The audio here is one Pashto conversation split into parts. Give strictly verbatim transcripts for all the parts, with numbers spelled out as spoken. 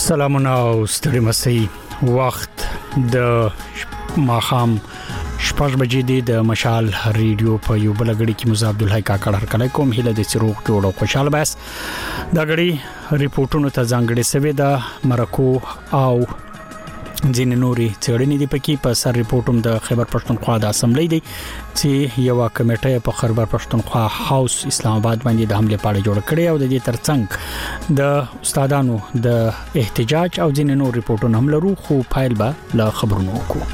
سلامونه او ستړي مسي وخت د ماخام شپږ بجې دی د مشال ریډیو په یو بل غړي کې مزه عبدالحی کاکړ هر کله کوم هله د سروغ جوړو خوشاله بس دا غړي ریپورتونو ته ځانګړي سوي د مرکو او ځین نوري څېړنې دی پکې په سر ریپورتوم د خیبر پښتونخوا د اسمبلی دی چې یو کمیټه په خیبر پښتونخوا هاوس اسلام آباد باندې د حمله پاړه جوړ کړي او د دې ترڅنګ د استادانو د احتجاج او ځین نور ریپورتونه هم لرو خو فایل به لا خبرونه وکړو.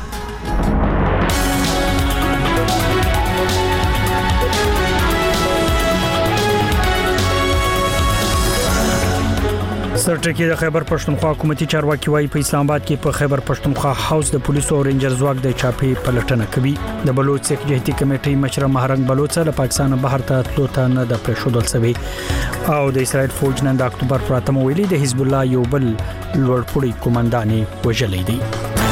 سرټکی د خیبر پښتونخوا حکومتي چارواکي وايي په اسلام آباد کې په خیبر پښتونخوا هاوس د پولیسو او رینجر ځواک د چاپی پلټنه کوي. د بلوچ سکیورټي کمیټې مشر مهرنګ بلوچ له پاکستان بهر ته تلو ته نه د پرشودل سوي او د اسرائیل فوج نن د اکتوبر پر اتمه ویلي د حزب الله یو بل لوړپوړی کمانډاني وژلې دي.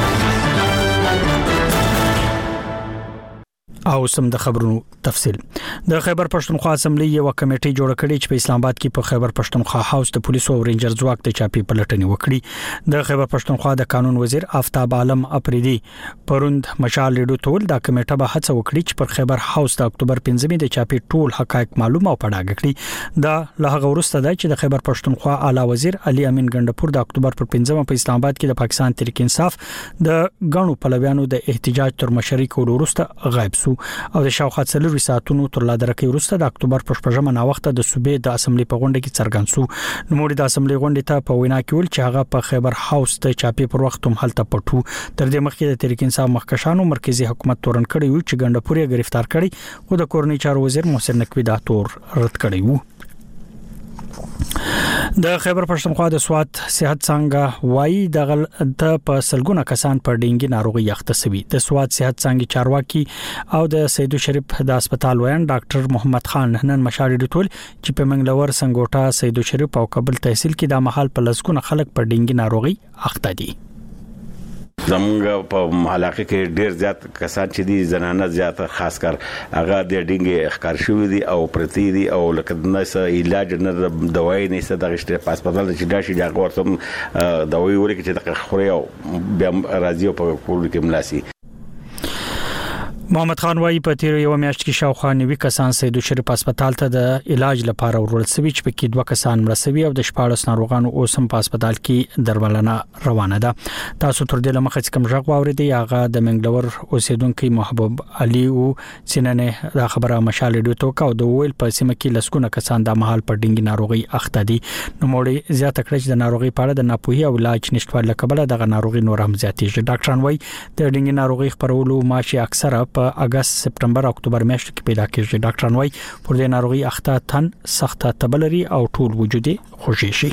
او سم د خبرونو تفصيل د خیبر پښتونخوا اسمبلی یو کمیټه جوړ کړې چې په اسلام آباد کې په خیبر پښتونخوا هاوس د پولیسو او رینجر ځواک د چاپی پلټنې وکړي. د خیبر پښتونخوا د قانون وزیر آفتاب عالم اپریدي پروند مشال ریډیو ټول د کمیټه به هڅه وکړي چې پر خیبر هاوس د اکتوبر پنځمې د چاپی ټول حقایق معلومه او پړاګ کړي. دا له هغه وروسته ده چې د خیبر پښتونخوا اعلی وزیر علي امین ګندپور د اکتوبر پر پنځمه په اسلام آباد کې د پاکستان تحریک انصاف د غنو پلویانو د احتجاج تر مشرۍ کولو وروسته غایب شو او د شاوخوا څلور ساعتونو تر لا درکې وروسته د اکتوبر په شپږمه نا وخت د صوبې د اسمبلی په غونډه کې څرګند شو. نو موري د اسمبلی غونډې ته په وینا کې ول چې هغه په خیبر هاوس د چاپی پر وخت هم هلته پټو. تر دې مخکې د تحریک انصاف مخکشانو مرکزی حکومت تورن کړی و چې ګندپور یې گرفتار کړی خو د کورنۍ چارو وزیر محسن نقوی دا تور رد کړی وو. د خیبر پښتونخوا د سواد صحت څنګه وایي د د په سلګونه کسان پر ډینګي ناروغي یخته سوي. د سواد صحت څنګه چارواکي او د سیدو شریف د هسپتال وین ډاکټر محمد خان نن مشارې ټول چې په منګلور سنگوټا سیدو شریف او کابل تحصیل کې د محل په لسګونه خلک پر ډینګي ناروغي اخته دي. زمونږ په علاقه کې ډیر زیات کسان چې دي زنانه زیات خاص کر هغه د ډینګي ښکار شوی دي او پرتی دي او لکه نسه علاج نه دوايي نه څه د غشته په هسپتال چې داشي دا ورته دوايي ورکه چې د خوري او بیا راځي په کول کې ملاسي. محمد خان وايي په تیر یو میاشت کې شاوخوا نوي کسان سیدو شریف هسپتال ته د علاج لپاره ورول سوي چې پکې دوه کسان مړ سوي او د شپاړس ناروغانو اوسم په هسپتال کې درملنه روانه ده. تاسو تر دې لمخه چې کوم ژغ واوریدي هغه د منګلور اوسیدونکو محبوب علي او سیننه دا خبره مشال ریډیو ته کاو د ویل په سیمه کې لسګونه کسان د محل پر ډینګي ناروغي اخته دي. نو موړي زیاته کړی چې د ناروغي په اړه د ناپوهي او علاج نشټوالي کبله د ناروغي نور هم زیاتېږي. ډاکټران وايي د ډینګي ناروغي خبرولو ماشي اکثره په اگست سپتمبر اکتوبر میاشتو کې پیدا کیږي. ډاکټران وايي پر دې ناروغي اخته تن سخته تبلري او ټول وجودي خوشي شي.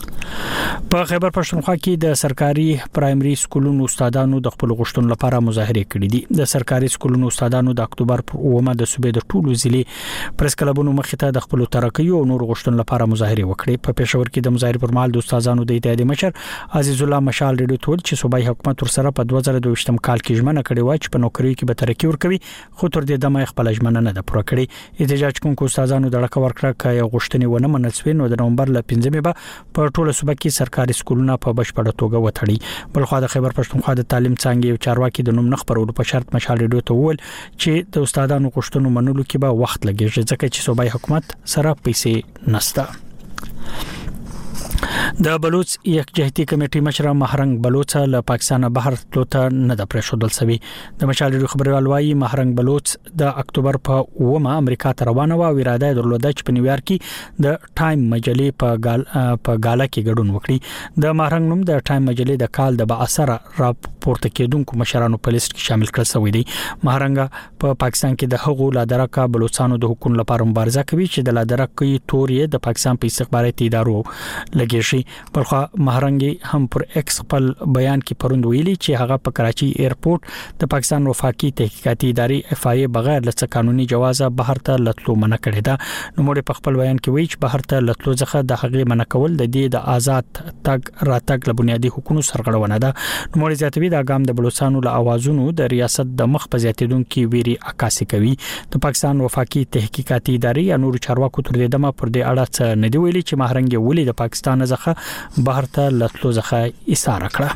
په خیبر پښتونخوا کې د سرکاري پرایمري سکولونو استادانو د خپل غوښتنو لپاره مظاهره کړې دي. د سرکاري سکولونو استادانو د اکتوبر پر اومه د صوبې د ټولو ضلع پریس کلبونو مخې ته د خپل ترقیو او نور غوښتنو لپاره مظاهره وکړې. په پېښور کې د مظاهره پر مهال د استادانو د اتحادیې مشر عزیز الله مشال ریډیو ټول چې صوبایي حکومت ورسره په دوه زره دوه کال کې ژمنه کړې و چې په نوکری کې به ترقی ورکوي خو تر دې دمه خپل ژمنه نه ده پوره کړې. احتجاج کوونکو استادانو د لکه ورکړه کې غوښتنې ونه منل شوې نو د نومبر ل پنځمې به په ټوله صوبه کې سرکاري سکولونه په بشپړه توګه وتړي. بلخو د خیبر پښتونخوا د تعلیم څنګه یو چارواکي د نوم نخبرولو په شرط مشال ریډیو ته وویل چې د استادانو غوښتنو منلو کې به وخت لګیږي ځکه چې صوبایي حکومت سره پیسې نشته. د بلوچ یکجهتي کمیټې مشر مهرنګ بلوچ له پاکستان بهر تلو ته نه د پرشودل سوي. د مشال ریډیو خبريال وايي مهرنګ بلوچ د اکتوبر په اومه امریکا ته روانه و او اراده درلوده چې په نیویارک کې د ټایم مجلې په ګال په ګالا کې ګډون وکړي. د مهرنګ نوم د ټایم مجلې د کال د با اثر راپورته کېدونکو مشرانو په لیست کې شامل کړل شوی دی. مهرنګ په پاکستان کې د هغو لادرکا بلوچستانو د حقوقو لپاره مبارزه کوي چې د لادرکې تورې د پاکستان په استخباراتي ادارو لګي شي. بلخو مهرنګي هم پر ایکس خپل بیان کې پروند ویلي چې هغه په کراچي ایرپورټ د پاکستان وفاقي تحقیقاتي ادارې اف آی بغیر لڅ قانوني جوازه بهر ته لټلو منع کړی دا. نو موږ په خپل بیان کې وایي چې بهر ته لټلو ځخه د هغې منع کول د دې د آزاد تګ راتګ له بنیادي حقوقو سرغړونه ده. نو موږ زیاتوي دا ګام د بلوچستانو له اوازونو د ریاست د مخ په زیاتیدونکو ویري عکاسي کوي. د پاکستان وفاقي تحقیقاتي ادارې یا نور چارواکو تر دې دمه پر دې اړه څه نه دی ویلي چې مهرنګي ولې د پاکستان ځخه څخه بهر ته لټلو ځخه اشاره کړه.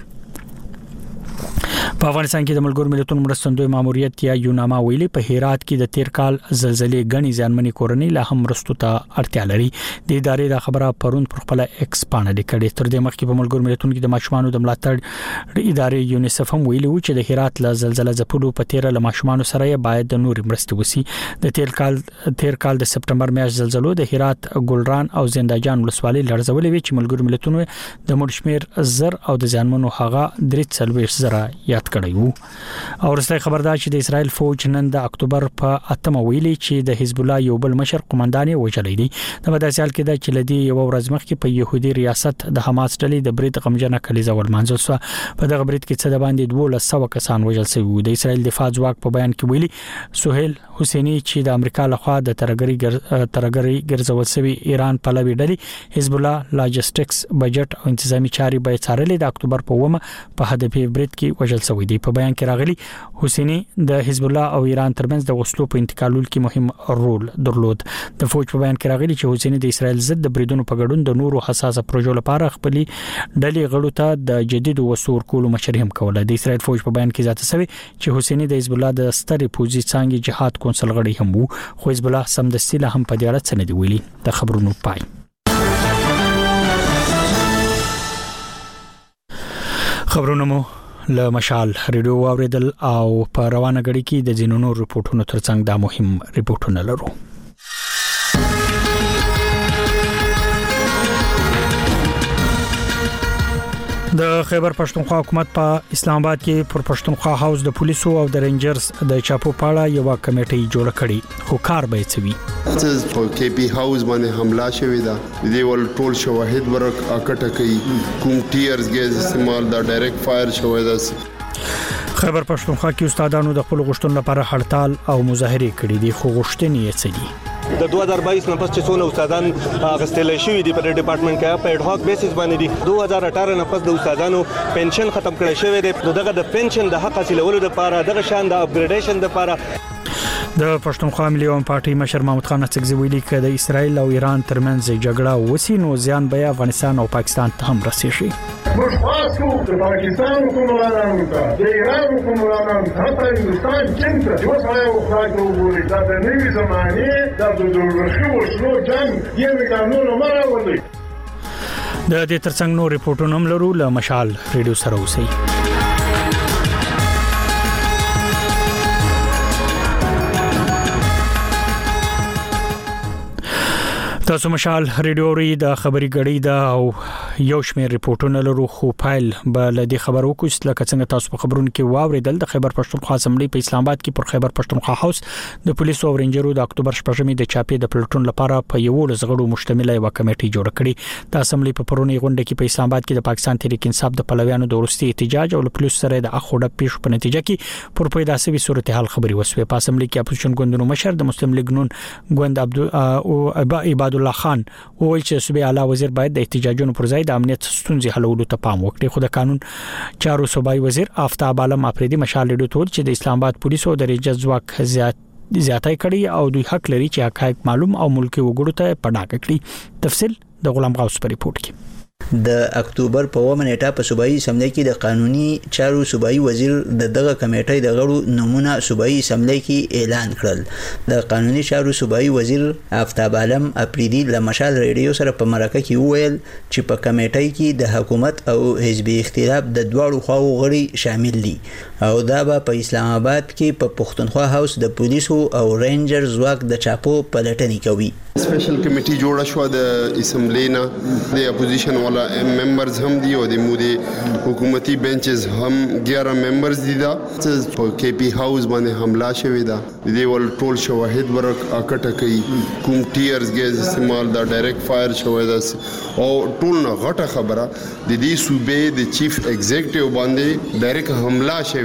په افغانستان کې د ملګرو ملتونو مرستندوی ماموریت یا یوناما ویلي په هرات کې د تیر کال زلزلې غني ځانمنې کورنۍ لا هم مرستو ته اړتیا لري. د ادارې د خبره پرون پر خپل ایکس باندې کړي. تر دې مخکې په ملګرو ملتونو کې د ماشومانو د ملاتړ ادارې یونیسف هم ویلي و چې د هرات له زلزلې ځپلو په تیر له ماشومانو سره باید د نور مرستې وسی. د تیر کال تیر کال د سپټمبر میاشت زلزلو د هرات ګلران او زنده‌جان ولسوالۍ لړزولې وي چې ملګرو ملتونو د مړشمیر زر او د ځانمنو هغه درې څلويښت زره یاد کړی وو. او رسنۍ خبردار چې د اسرایل فوج نن د اکتوبر په اتمه ویلي چې د حزب الله یو بل مشر قومندان وژلې دي. د بداسیال کې د چلدي یو ورځ مخکې په يهودي ریاست د حماس ډلې د برید غمجنه کلیزه ولمانځل شو. په دغه برید کې څه د باندې دوه سوه کسان وژل شوي. د اسرایل دفاع ځواک په بیان کې ویلي سہیل حسینی چې د امریکا لخوا د ترګری ترګری ګرځول شوی ایران په لوي ډلې حزب الله لاجستیکس بجټ او انتظامی چاري به څارلې د اکتوبر په ومه په هدفي برید کې وژل شوی دی. په بیان کې راغلي حسینی د حزب الله او ایران ترمنځ د وسلو په انتقالول کې مهم رول درلود. د فوج په بیان کې راغلي چې حسینی د اسرایل ضد د بریدونو په ګډون د نورو حساسه پروژو لپاره خپل ډلې غړو ته د جدید وسور کولو مشري هم کوله. د اسرایل فوج په بیان کې ذاته سوي چې حسینی د حزب الله د سترې پوزي څنګه جهاد کونسل غړي هم وو. خو حزب الله سمدستي له هم په دې اړه څه نه دی ویلي. د خبرونو پای. خبرونه مو له مشال ریډیو واوریدل او په روانه غړي کې د جنونو ریپورتونو ترڅنګ دا مهم ریپورتونه لرو. د خیبر پښتونخوا حکومت په اسلام آباد کې پر پښتونخوا هاوس د پولیسو او د رینجرز د چاپو پاړه یو کمیټه جوړ کړي. خو کار به څه وي؟ په کې پی هاوس باندې حمله شوې ده. د ول ټول شواهد ورک اکټه کوي. کوم ټیرز ګیز استعمال دا ډایرکټ فایر شوې ده. خیبر پښتونخوا کې استادانو د خپل غوښتنو لپاره هړتال او مظاهره کړې دي. خو غوښتنې یې څه دي؟ د دوه هزار باییس نه پس چې څونه استادان غستل شوی دي په ډپارټمنټ کې په اډ هاک بیسس باندې دي. دوه هزار اټھارہ نه پس د استادانو پنشن ختم کړی شوی دی. دغه د پنشن د حق حاصلولو لپاره دغه شان د اپګریډیشن لپاره د پښتونخوا ملي عوام پارټي مشر محمود خان اڅکزي ویلي چې د اسرایل او ایران ترمنځ جګړه وسی نو زیان به افغانستان او پاکستان ته هم رسیږي. موږ تاسو د پاکستان حکومتانو ته د ایران حکومتانو ته حتی هندستان چین ته یو ځای وخت وګورئ دا د نوې زمانه د دولتي وسلو جنگ یو قانون مره ولې. د دې ترڅنګ نو ریپورتونه هم لرو. له مشال ریډیو سره اوسئ. تاسو مشال ریډیو ری د خبري غړي دا او یو شمېر ریپورتونه لرو. خو فایل به لدی خبرو کوست لکه څنګه تاسو په خبرونو کې واوریدل د خیبر پښتونخوا اسمبلی په اسلام آباد کې پر خیبر پښتونخوا هاوس د پولیسو او رینجرو د اکتوبر شپږمې د چاپې د پلټون لپاره په یو لزغړو مشتمله یو کمیټه جوړ کړې. د اسمبلی په پرونی غونډه کې په اسلام آباد کې د پاکستان تحریک انصاف د پلویانو د ورستي احتجاج او پولیسو سره د اخوډه پیښ په نتیجه کې پر پیدا شوی صورتحال خبري وسوي. په اسمبلی کې اپوزیشن ګوندونو مشر د مسلم لیگ نون ګوند عبد او عباد الله خان وویل چې صوبې اعلی وزیر باید د احتجاجونو پر ځای د امنیت ستونزې حلولو ته پام وکړي. خو د قانون چارو صوبایي وزیر آفتاب عالم افریدي مشال ډیډو ټول چې د اسلام آباد پولیسو د رینجر ځواک زیات زیاتای کړي او دوی حق لري چې حقایق معلوم او ملکی وګړو ته پډاګ کړي. تفصیل د غلام غوث په ریپورت کې. د اکتوبر په اووه نیټه په صوبایي اسمبلی کې د قانوني چارو صوبایي وزیر د دغه کمیټې د غړو نمونه صوبایي اسمبلی کې اعلان کړل. د قانوني چارو صوبایي وزیر آفتاب عالم افریدي له مشال ریډیو سره په مرکه کې وویل چې په کمیټې کې د حکومت او حزبي اختلاف د دواړو خواو غړي شامل دي او دا به په اسلام آباد کې په پښتونخوا هاوس د پولیسو او رینجر ځواک د چاپو پلټنې کوي. سپیشل کمیټي جوړه شو د اسمبلی نه د اپوزیشن والا ممبرز هم دي او د مودي حکومتي بنچز هم اغیارہ ممبرز دي. دا په کې پی هاوس باندې حمله شوې ده. د ول ټول شواهد ورک اکټه کوي. کوم ټیرز ګیز استعمال دا ډایرکټ فایر شوې ده او ټول نه غټه خبره د دې صوبې د چیف ایگزیکټیو باندې ډایرکټ حمله شوې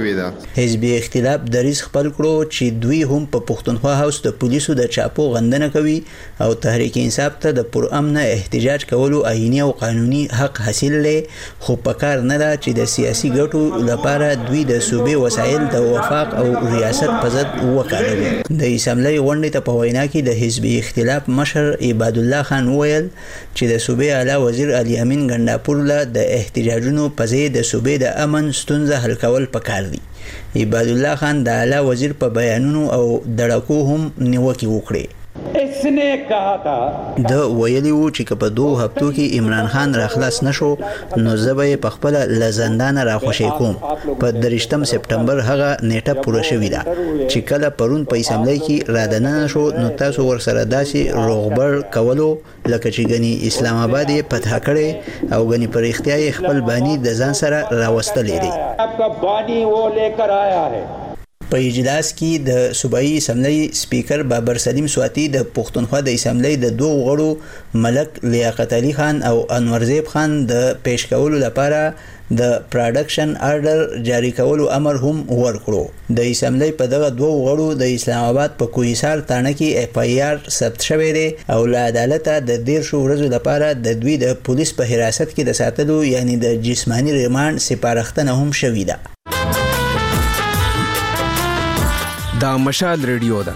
شوې ده. حزب اختلاف دریځ خپل کړو چې دوی هم په پښتونخوا هاوس د پولیسو د چاپو غندنه کوي او تحریک انصاف ته د پرامن احتجاج کولو آئینی او قانوني حق حاصل لې، خو پکار نه ده چې د سیاسي ګټو لپاره دوی د صوبې وسایل د وفاق او ریاست په ضد وکاروي. د اسمبلی غونډې ته په وینا کې د حزب اختلاف مشر عباد الله خان ویل چې د صوبې اعلی وزیر علي امین ګنداپور له د احتجاجونو په ځای د صوبې د امن ستونزه حل کول پکار دي. عباد الله خان د اعلی وزیر په بیانونو او دړکو هم نیوکې وکړې. اسنے کہا تھا د ویلی وو چې په دوه هفتو کې عمران خان راخلاص نشو نو زبې په خپل لزندان راخوشي کوم. په درشتم سپټمبر هغه نیټه پوره شوې ده چې کله پرون په اسمبلی کې را دننه شو نو تاسو ورسره داسې روغبر کولو لکه چې غني اسلام آباد یې فتح کړي او غني پر اختیار خپل بانی د ځان سره راوستلې دي. आपका बानी वो लेकर आया है. په اجلاس کې د صوبایي اسمبلی سپیکر بابر سلیم سواتی د پښتونخوا د اسمبلی د دوه غړو ملک لیاقت علي خان او انور زیب خان د پیش کولو لپاره د پروډکشن آرډر جاری کولو امر هم ورکړو. د اسمبلی په دغه دوه غړو د اسلام آباد په کوهسار تانه کې اف ای آر ثبت شوی دی او له عدالت د ډیر شو ورځو لپاره د دوی د پولیس په حراست کې د ساتلو یعنی د جسمانی ریماند سپارښتنه هم شوې ده. دا مشال ریډیو ده.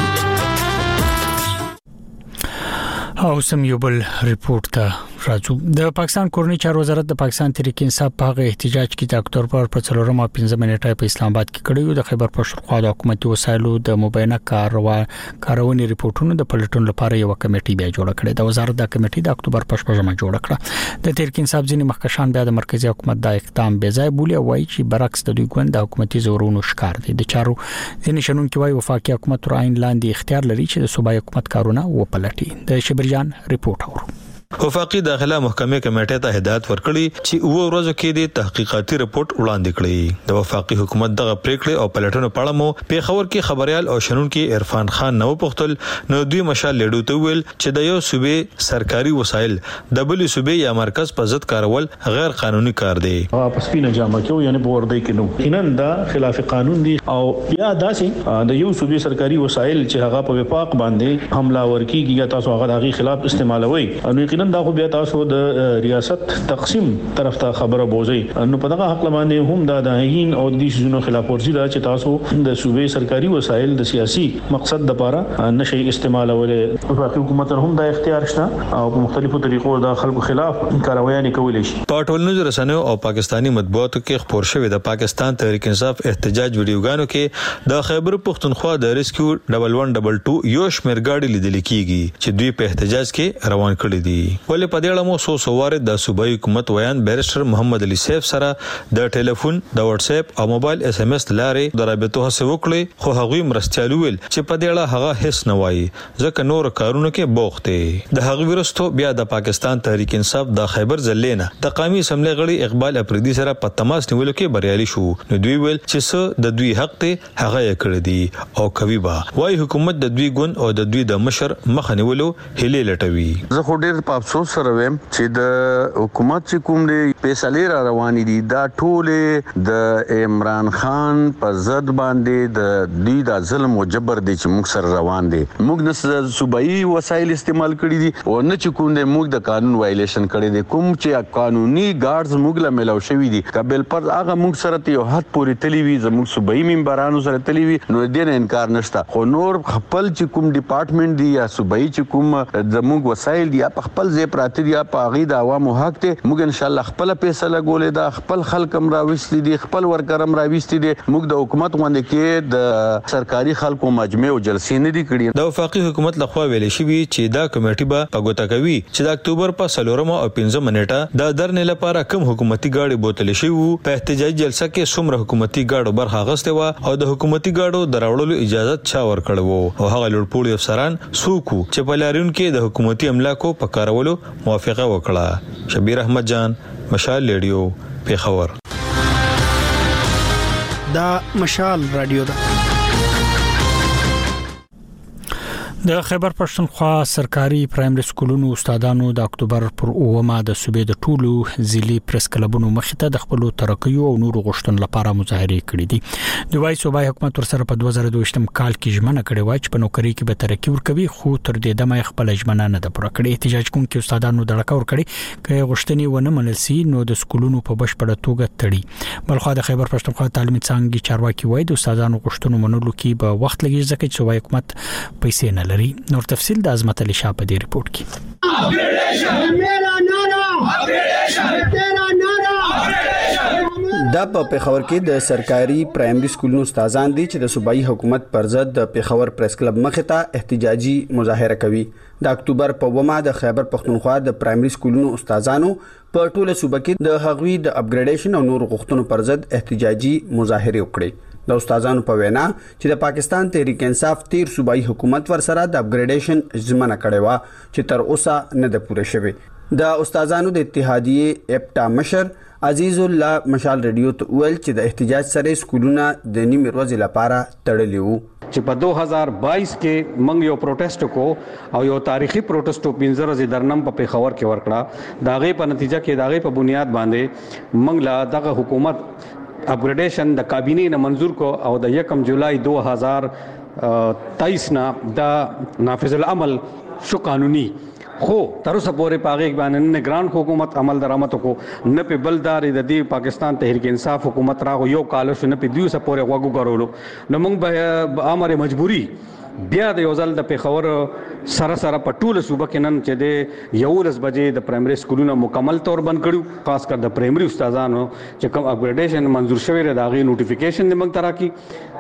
او سم یو بل ریپورت ته راځو. د پاکستان کورنۍ چارو وزارت د پاکستان تحریک انصاف په هغه احتجاج کې د اکتوبر په څلورمه پنځمه نیټه په اسلام آباد کې کړیو د خیبر پښتونخوا د حکومتي وسایلو د مبینه کاروا کارونې ریپورتونو د پلټون لپاره یو کمیټي بیا جوړ کړه. د وزارت د کمیټي د اکتوبر په شپږمه جوړ کړه. د تحریک انصاف ځینې مخکشان بیا د مرکزی حکومت د اقدام بې ځای بولی او وايي چې برعکس د دوی ګوند د حکومتي زورونو ښکار دي. د چارو ځینې شنونکو وايي وفاقي حکومت تر عین لاندې اختیار لري چې د صوبایي حکومت کارونه وپلټي. د شبرجان ریپورت اورو. وفاقي داخله محکمې کمیټې ته هدایت ورکړي چې اوه ورځې کې د تحقیقاتي رپورت وړاندې کړي. د وفاقي حکومت دغه پریکړې او پلټنو په اړه مو پیښور کې خبريال او شنونکو عرفان خان نو پختل نو دوی مشال لیډو ته ویل چې د یو صوبې سرکاري وسایل د بل صوبې یا مرکز په ضد کارول غیر قانوني کار دی. واپس پینه جامه کې یعنی بوردی کې نو کینن دا خلاف قانون دي او بیا داسې د یو صوبې سرکاري وسایل چې هغه په وفاق باندې حمله ورکیږي یا تاسو هغه د خلاف استعمالوي نو نن دا خو بیا تاسو د ریاست تقسیم طرف ته خبره بوزي نو په دغه حق باندې هم د داهین او د شنو خلاف ورزي دا چې تاسو د صوبې سرکاري وسایل د سیاسي مقصد لپاره نشي استعمالولې. وفاقي حکومت هم دا اختیار شته او په مختلفو طریقو د خلکو خلاف کاروایي کولای شي. په ټولنیزو رسنیو او پاکستانی مطبوعاتو کې خبر شوې د پاکستان تحریک انصاف احتجاج ویډیوګانو کې د خیبر پښتونخوا د ریسکیو ډبل ون ډبل ټو یو شمیر ګاډي لیدل کیږي چې دوی په احتجاج کې روان کړي دي. ولې په دې اړه مو سو سوار د صوبایي حکومت ویان بیرستر محمد علي سیف سره د ټلیفون د واتس اپ او موبایل اس ام اس لارې د رابطو هڅه وکړي خو هغوی مرستيالو ویل چې په دې اړه هغه هیڅ نه وایي ځکه نور کارونه کې بوخت دي. د هغوی ورستو بیا د پاکستان تحریک انصاف د خیبر ضلعنا د قومي اسمبلی غړي اقبال افریدي سره په تماس نیولو کې بریالي شو. نو دوی ویل چې څه د دوی حق ته هغه یې کړی دي او کوي با وايي حکومت د دوی ګوند او د دوی د مشر مخ نیولو هلي لټوي. زه خو ډیر په افسوس سره ویم چې د حکومت چې کوم دی فیصله را روانې دي دا ټول د عمران خان په ضد باندې د دوی د ظلم او جبر دی چې موږ سره روان دي. موږ نه صوبایي وسایل استعمال کړی دي او نه چې کوم دی موږ د قانون وایلیشن کړی دی. کوم چې قانوني ګارډز موږ له ملاو شوی دي قبل پر هغه موږ سره ته یو حد پورې تلی وی زموږ صوبایي ممبرانو سره تلی وی نو دې نه انکار نشته. خو نور خپل چې کوم ډپارټمنټ دی یا صوبایي چې کوم زموږ وسایل دی په خپل ځای پراته دي په هغه د عوامو حق ته موږ ان شاء الله خپل پیسې لګولې دا خپل خلک هم راوستي دي خپل ورکرم راوستي دي. موږ د حکومت باندې کې د سرکاري خلکو مجمع او جلسې نه دي کړې. د وفاقي حکومت لخوا ویل شوی چې دا کمیټه به په ګوته کوي چې د اکتوبر په څلورمه او پنځمه نیټه د درنې لپاره کوم حکومتي گاډي بوتل شي وو. په احتجاجي جلسه کې څومره حکومتي گاډو برخه غسته و او د حکومتي گاډو دراوړلو اجازه چا ورکړ وو او هغه لوړپوړي افسران سوکو چې په لاریون کې د حکومتي املاکو په کارولو موافقه وکړه. شبیر احمد جان مشال ریډیو پیښور. دا مشال رادیو ده. د خیبر پښتونخوا سرکاري پرایمري سکولونو استادانو د اکتوبر پر اومه د صوبې د ټولو ځلي پریس کلبونو مخته د خپل ترقیو او نورو غوښتنو لپاره مظاهره کړې دي د وای صوبای حکومت ورسره په دوه زره دوه یم کال کې ژمنه کړې و چې په نوکری کې به ترقی ورکوي خو تر دې دمه خپل ژمنه نه ده پوره کړې احتجاج کوونکي استادانو د لکه ور کړې چې غوښتنې ونه منل سي نو د سکولونو په بشپړه توګه تړي بلخو د خیبر پښتونخوا تعلیمي څانګې چارواکي وای د استادانو غوښتنو منلو کې به وخت لګي ځکه چې صوبای حکومت پیسې نه لري نور تفصیل د عظمت علي شاه په دې ریپورت کې میرا نارا تیرا نارا دا په پیښور کې د سرکاري پرایمري سکولونو استادان دي چې د صوبایي حکومت پر ضد د پیښور پریس کلب مخه ته احتجاجي مظاهره کوي د اکتوبر په اومه د خیبر پښتونخوا د پرایمري سکولونو استادانو په ټوله صوبه کې د هغوی د اپګریډیشن او نور غوښتنو پر ضد احتجاجي مظاهره وکړي د استادانو په وینا چې د پاکستان تحریک انصاف تیر صوبایي حکومت ورسره د اپګریډیشن ژمنه کړې و چې تر اوسه نه ده پوره شوې د استادانو د اتحادیه اپټا مشر عزیز الله مشال ریډیو ته ویل چې د احتجاج سره سکولونه د نیمه ورځې لپاره تړلي وو چې په دوه هزار بایس کې موږ یو پروټیسټ کو او یو تاریخي پروټیسټ پینځه ورځې درنم په پیښور کې ورکړه داغه په نتیجه کې داغه په بنیاد باندې موږ لا دغه حکومت اپګریډیشن د کابینې نه منزور کو او د یکم جولای دوه هزار تیئیس نه د نافذ العمل شو قانوني خو تر اوسه پورې پاګه باندې نه ګران حکومت عمل درآمد کو نه په بلدار د دې پاکستان تحریک انصاف حکومت راغو یو کال شو نه په دیو سه پورې غوګو غرولو نو موږ به امر مجبوری بیا د یو ځل د پیښور سره سره په ټوله صوبه کې نن چې د یو لس بجې د پرایمري سکولونو مکمل تور بند کړو خاص کر د پرایمري استادانو چې کوم اپګریډیشن منزور شوی دی دا غي نوټیفیکیشن د موږ ترا کی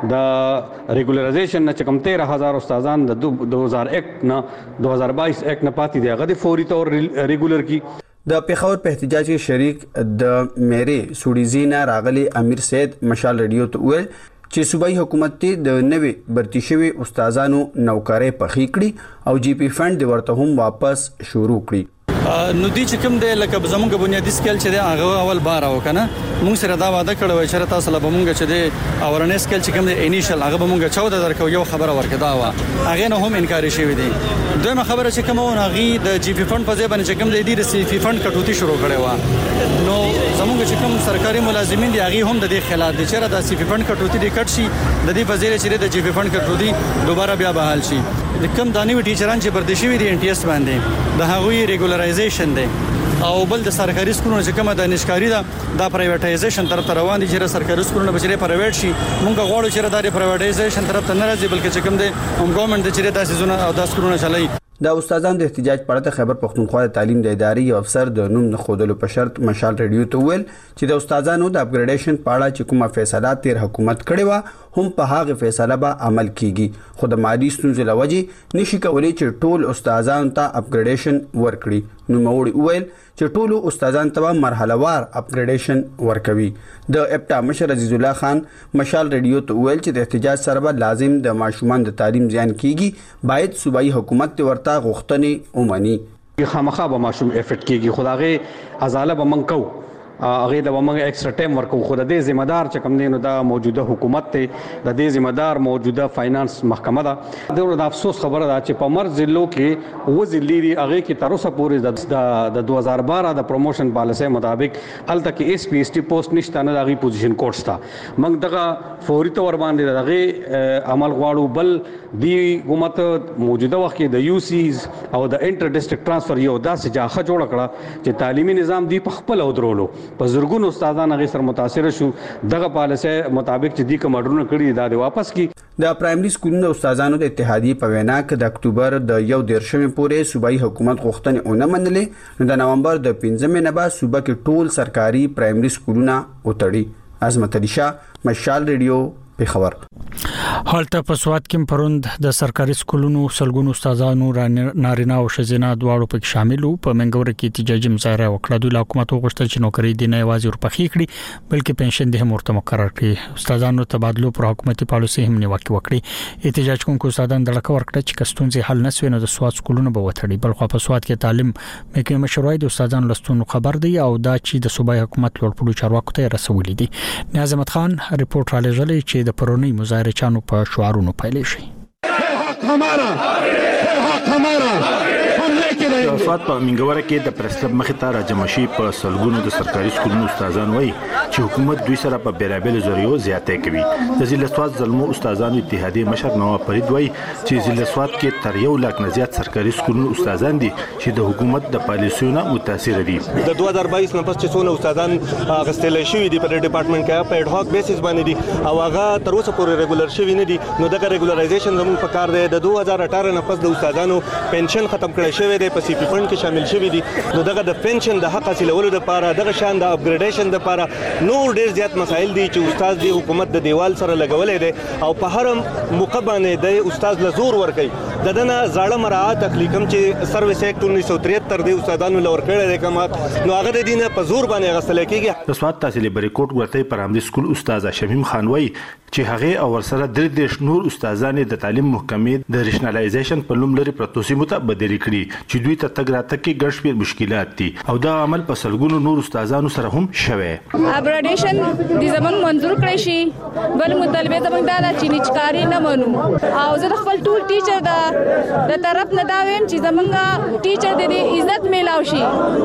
د ریګولرایزیشن نه چې کوم تیرہ هزار استادان د دوه هزار یک نه دوه هزار بایس یک نه پاتې دی هغه د فوري تور ریګولر کی د پیښور په احتجاج کې شریک د میرې سوډیزینا راغلي امیر سید مشال ریډیو ته ویل چې صوبایي حکومت ته د نوې برتی شوی استادانو نوکرۍ پخې کړي او جی پی فند ورته هم واپس شروع کړي نو دي چې کوم دی لکه زمونږ بنیادی سکیل چې دی هغه اول بار او کنه مونږ سره دا وعده کړو چې تاسو له مونږ چې دی اورنس سکیل چې کوم دی انیشل هغه به مونږ چودہ درکو یو خبره ورکړه دا وا هغه نه هم انکار شوی دی دویمه خبره چې کوم هغه د جی پی فند په ځای باندې چې کوم دی د سی پی فند کټوتی شروع کړي وا نو زمونږ چې کوم سرکاري ملازمین دي هغه هم د دې خلاف دي چې د سی پی فند کټوتی دی کټ شي د دې وزیر چې د جی پی فند کټوتی دوباره بیا بحال شي د کوم دانی ټیچران چې پردیشي وي دي ان ټی اس باندې د هغوی ریګولرایزیشن دی او بل د سرکاري سکولونو چې کومه د نشکاری ده د پرایویټایزیشن طرف ته روان دي چې سرکاري سکولونو بچره پرایویټ شي مونږ غواړو چې د پرایویټایزیشن طرف ته نه راځي بلکې چې کوم دی هم ګورنمنت چې د سيزونه او د سکولونو چلای د استادانو د احتجاج په اړه خیبر پښتونخوا د تعلیم د ادارې یو افسر د نوم نه خودلو په شرط مشال ریډیو ته ویل چې د استادانو د اپګریډیشن په اړه چې کومه فیصله تیر حکومت کړې و هم په هغه فیصله به عمل کیږي خو د مادي ستونزې لوجې نشي کولای چې ټول استادانو ته اپګریډیشن ورکړي نو موړي ویل چې ټول استادانو ته مرحله وار اپګریډیشن ورکوي د اپټا مشر عزیز الله خان مشال ریډیو ته ویل چې د احتجاج سره به لازم د ماشومان د تعلیم زیان کیږي باید صوبایي حکومت ورته غوښتنې ومني خامخا به ماشوم افیکټ کیږي خدای ازاله به منکو هغه د ومنګ ایکسترا ټایم ورکو خو د دې ذمہ دار چې کوم دینو دا موجوده حکومت ته د دې ذمہ دار موجوده فاینانس محکمه ده د افسوس خبره ده چې په مر ضلعو کې و ضلعي هغه کې تر اوسه پورې د دوه هزار بارہ د پروموشن پالیسي مطابق الته کې ایس پی ایس ټي پوسټ نشته نه دغه پوزیشن کوډ ستا موږ دغه فوري تور باندې دغه عمل غواړو بل دی حکومت موجوده وخت کې د یو سیز او د انټر ډیسټریکټ ترانسفر یو داسې جاخه جوړ کړه چې تعلیمي نظام دی په خپل ودرولو په زرګونو استادان هغه سره متاثر شو دغه پالیسي مطابق چې دی کومډرونه کړی دا واپس کی د پرایمري سکولونو استادانو د اتحادیه په وینا کې د اکتوبر د یو دیرشمې پورې صوبایي حکومت غوښتنې ونه منلې نو د نومبر د پنځمې نه بعد صوبه کې ټول سرکاري پرایمري سکولونه وتړي عظمت علي شاه مشال ریډیو پیښور حالته په سواد کې پروند د سرکاري سکولونو سلګونو استادانو نارینه او شزینه دواړو پکې شامل وو په منګور کې احتجاجي مظاهره وکړه د حکومت غوښتل چې نوکری دی نه یوازې ورپخې کړي بلکې پنشن دې هم ورته مقرر کړي استادانو تبادلو پر حکومتي پالیسي هم نیوکه وکړي احتجاج کوونکو استادان د لکه ورکړه چې کستونځي حل نسوي نو د سواد سکولونو به وتړي بل خو په سواد کې تعلیم مکه مشروعي د استادانو لستون خبر دی او دا چې د صوبایي حکومت لوړپوړو چارواکو ته رسولې دي نظم خان ریپورت را لېږلی چې د پرونی مظاهره چانو په شعارونو پیلې شي हक हमारा, हक हमारा, हम लेके रहेंगे। اسوات په منګوره کې د پرسکلب مخې ته راجمع شي په سلګونو د سرکاري سکولونو استادان وایي چې حکومت دوی سره په بیلابېلو ذریعو زیاتې کوي. د ضلع اسوات زلمو استادانو اتحادیې مشر نواب فرید وایي چې ضلع اسوات کې تر یو لاک نه زیات سرکاري سکولونو استادان دي چې د حکومت د پالیسیو نه متاثر دي. د دوه هزار باییس نه پس چې څونه استادان غستل شوي دي په ډپارټمنټ کې په اډ هاک بیسس باندې دي او هغه تر اوسه پورې ریګولر شوي نه دي، نو دغه ریګولرایزیشن زموږ په کار دی. د دوه هزار اټھارہ نه پس د استادانو پنشن ختم کړی شوی دی، په سی پی فند کې شامل شوی دي، نو دغه د پنشن د حق حاصلولو لپاره دغه شان د اپګریډیشن لپاره نور ډیر زیات مسایل دي چې استاد دی حکومت د دیوال سره لګولې دي او په هر موقع باندې د استاد لزور ور کوي. د دنه زاړه مراعات تخلیقم چې سرویس ایکټ انیس سو تریہتر د استادانو لور کړی دی کما، نو هغه د دینه په زور باندې غسل کیږي. د سواد تحصیل بریکوټ ورته پر همدې سکول استاد شمیم خان وایي چې هغه او ورسره درې دیش نور استادان د تعلیم محکمې د ریشنلایزیشن په لوم لري پروتوسی متبدل کړي چې دوی ته تګ راتګ کې ګڼ شمېر مشکلات دي او دا عمل په سلګونو نور استادانو سره هم شوی. اپګریډیشن د زمون منظور کړی شي، بل مطالبه زمون دا چې نچکاری نه منو او زه د خپل ټول ټیچر دا د طرف نه دا ویم چې زمونږ ټیچر د عزت میلاو شي،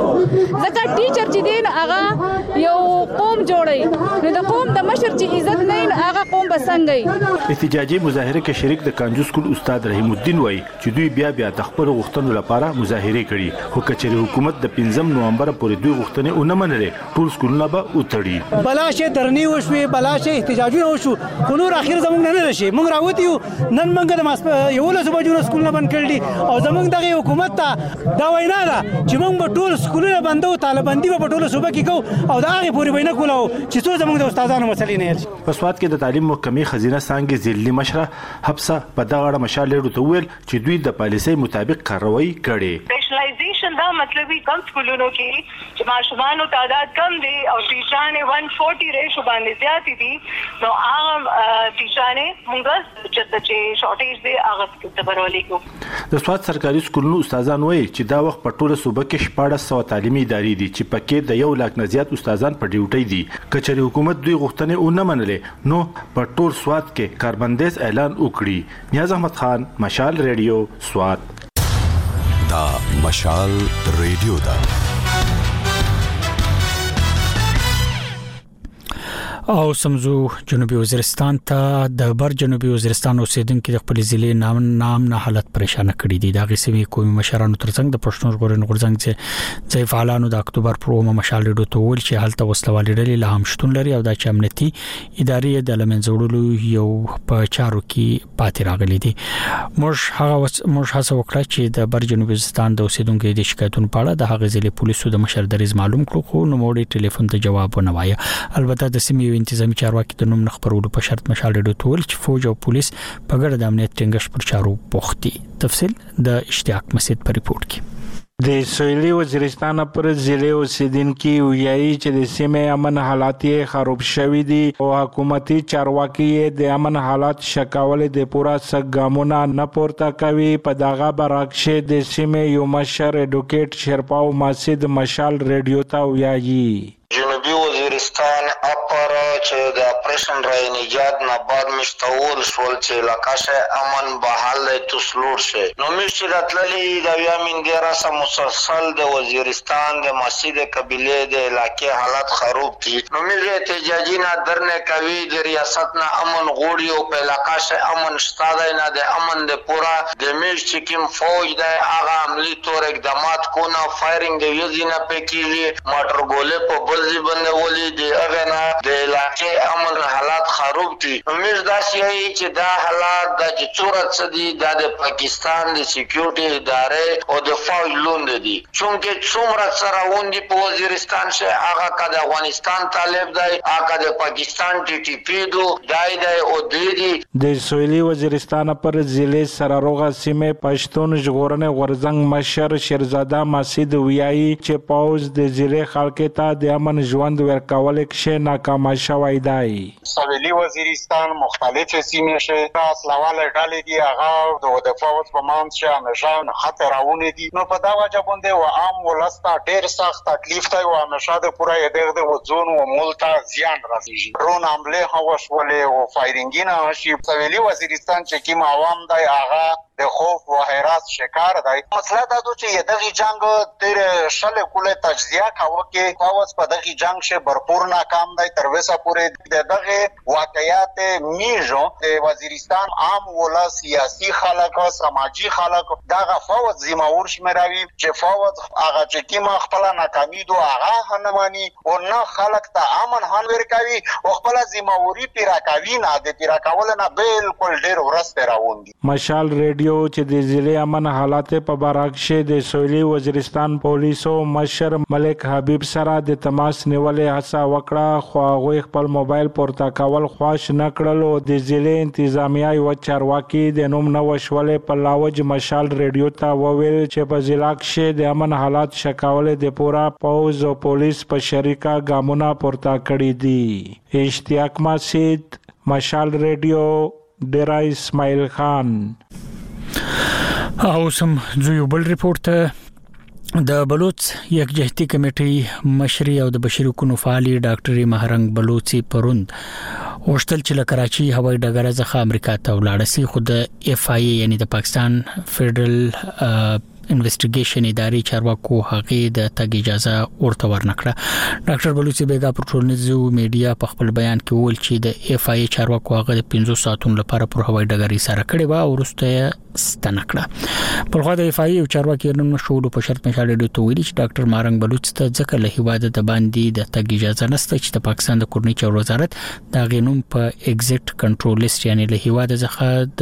ځکه ټیچر چې دین هغه یو قوم جوړي، نو د قوم د مشر چې عزت نه هغه قوم بسنګي. احتجاجي مظاهره کې شریک د کانجو سکول استاد رحیم الدین وایي چې دوی بیا بیا د خپل غوښتنو لپاره مظاهره کړي، خو کچېرې حکومت د پنځم نومبر پورې دوی غوښتنې ونه منلې ټول سکولونه به وتړي. بلاشه درنی وشوي، بلاشه احتجاجونه وشو، خو نور اخر زمونږ نه نشي. موږ راوتیو نن موږ د ماس یو له سبجونه سکولونه بند کړل او زمونږ دغه حکومت ته دا وینا ده چې موږ به ټول سکولونه بندو، طالباندی به ټول صوبه کې کو او دا هغه پوری وینا کولو چې څو زمونږ د استادانو مسلې نه هل. په سواد کې د تعلیم محکمې خزینه څنګه ضلعي مشره حبسه په دغه اړه مشال لري ته ویل چې دوی د پالیسۍ مطابق کاروایی کړي. ریشنلایزیشن دا مطلب وی کم سکولونو کې چې ماشومانو تعداد کم دي او ټیچرانه ایک سو چالیس ریشو باندې زیات دي، نو هغه ټیچرانه موږ چې شارټیج دی هغه څه برولې کو. د سواد سرکاري سکولونو استادان وایي چې دا وخت په ټوله صوبه کې شپږ سوه تعلیمي ادارې دي چې پکې د یو لاک نه زیات استادان په ډیوټي دي. کچېرې حکومت دوی غوښتنې ونه منلې نو په ټول سواد کې کاربندیز اعلان وکړي. نیاز احمد خان، مشال ریډیو، سواد. دا مشال ریډیو دا او سمزو جنوبي وزیرستان ته د بر جنوبي وزیرستان اوسیدونکو د خپل ضلع نام نام نه حالت پریشان کړي دي. د غسیمي قومي مشرانو ترڅنګ د پښتون ژغورنې غورځنګ چې ځای فعالانو د اکتوبر پر اومه مشال ډو ته ول چې حالت وسلوالې ډلې له هم شتون لري او د امنیتي ادارې د لمنځوړلو یو په چارو کې پاتې راغلي دي. موږ هغه موږ هڅه وکړه چې د بر جنوبي وزیرستان د اوسیدونکو د شکایتونو په اړه د هغه ضلع پولیسو د مشر دریز معلوم کړو، خو نو موږ ټلیفون ته جواب ونه وایي. البته د سیمې انتظامی چارواکي د نوم نخبرولو په شرط مشال ډو تول چې فوج او پولیس په ګډه د امنیت ټینګښت پر چارو بوختي. تفصیل د اشتیاق مسجد په ریپورت کې. د سویلي وزیرستان پر ضلع اوسیدونکو ویایي چې د سیمې امن حالات خراب شوي دي او حکومتي چارواکي د امن حالات شکاول د پورا سګامونه نه پورته کوي. په دغه برعکس د سیمې یو مشر اډوکیټ شرپاو مسجد مشال ریډیو ته ویایي جنوبی وزیرستان اپر چې د اپریشن رای نجات نه بعد مشتول شول چې لکاشه امن بحال تسلور شه نو مشت راتللی د یامین ډیر سم مسلسل د وزیرستان د مسجد قبیله د علاقې حالت خراب دي. نو ملي احتجاجي نه درنه کوي د ریاست نه امن غوړي او په لکاشه امن شتاده نه د امن د پورا د مشت کیم فوج د هغه عملی تور اقدامات کو نه فایرینګ د یزینه پکې موټر ګولې په بل ځای باندې ولې د هغه نه د علاقې امن حالات خراب دي. امید دا شي چې دا حالات د چورت سدي د پاکستان د سکیورټي ادارې او د فوج لوند دي، چونکه څومره سره وندي په وزیرستان شه هغه کده افغانستان طالب دی، هغه د پاکستان ټي ټي پی دو دای دی او دی دي. د سویلي وزیرستان پر ضلع سراروغه سیمه پښتون ژغورنې غورځنګ مشر شیرزاده مسجد ویایي چې پاوز د ضلع خلک ته د امن ژوند ورکول کې چې ناکام شوی دی. سویلي وزیرستان مختلف سیمې شه اسلواله ډلې دي هغه د دفاع په مان شه همیشه خطرونه دي نو په دا وجه باندې و عام ولستا ډېر سخت تکلیف دی او همیشه د پوره دغه د وزون او ملتا زیان راځي. رون حمله هوا شولې او فایرینګینه شي سویلي وزیرستان چې کوم عوام دی هغه د خوف و حراس شکار دی. مسله دا ده چې دغه جنگ تیر شل کوله تجزیه کاوه کې فوج په دغه جنگ شه برپور ناکام دی تر وسه پورې دغه واقعیات میجو د وزیرستان عام ولا سیاسي خلک او سماجی خلک دغه فوج زموږ شمراوي چې فوج هغه چې کیما خپل ناکامي دوه هغه هنمانی او نه خلک ته امن هن ورکوي او خپل زموږی پیراکاوی نه د پیراکاول نه بالکل ډیر ورسته راوندي. مشال ریډیو چې د ضلع امن حالات په باراکشه د سویلي وزیرستان پولیسو مشر ملک حبیب سره د تماس نیولې هڅه وکړه خو هغه خپل موبایل پورته کول خواش نه کړل او د ضلع انتظامیه یو چارواکي د نوم نو وشولې په لاوج مشال ریډیو ته وویل چې په ضلع کې د امن حالات شکاول د پورا پوز او پولیس په شریکه ګامونه پورته کړی دي. اشتیاق مسجد مشال ریډیو ډیرا اسماعیل خان. او سم زوی بل ریپورت د بلوچ یکجهتي کمیټې مشري او د بشري حقوقو فعالي ډاکټر مهرنګ بلوچي پروند وشتل چې له کراچي هوایي ډګر څخه امریکا ته ولاړ سي خو د اف آی ای یعنی د پاکستان فدرل انویسټیګیشن ادارې چارواکو هغه د تګ اجازه ورته ورنکړه. ډاکټر بلوچي بیګا پر ټولنیزو میډیا په خپل بیان کې ویل چې د اف آی ای چارواکو هغه د پنځه ساعتونو لپاره پر هوایي ډګر سره کړی و او ورسته ستنکړه. په خو د اف آی ای چارواکي نن شوډو په شرط مشال ډیو ته ویل چې ډاکټر مهرنګ بلوچ ته ځکه له هیواده د باندې د تګ اجازه نشته چې د پاکستان د کورنۍ چارو وزارت دا غینوم په ایگزیټ کنټرول لیست یعنی له هیواده څخه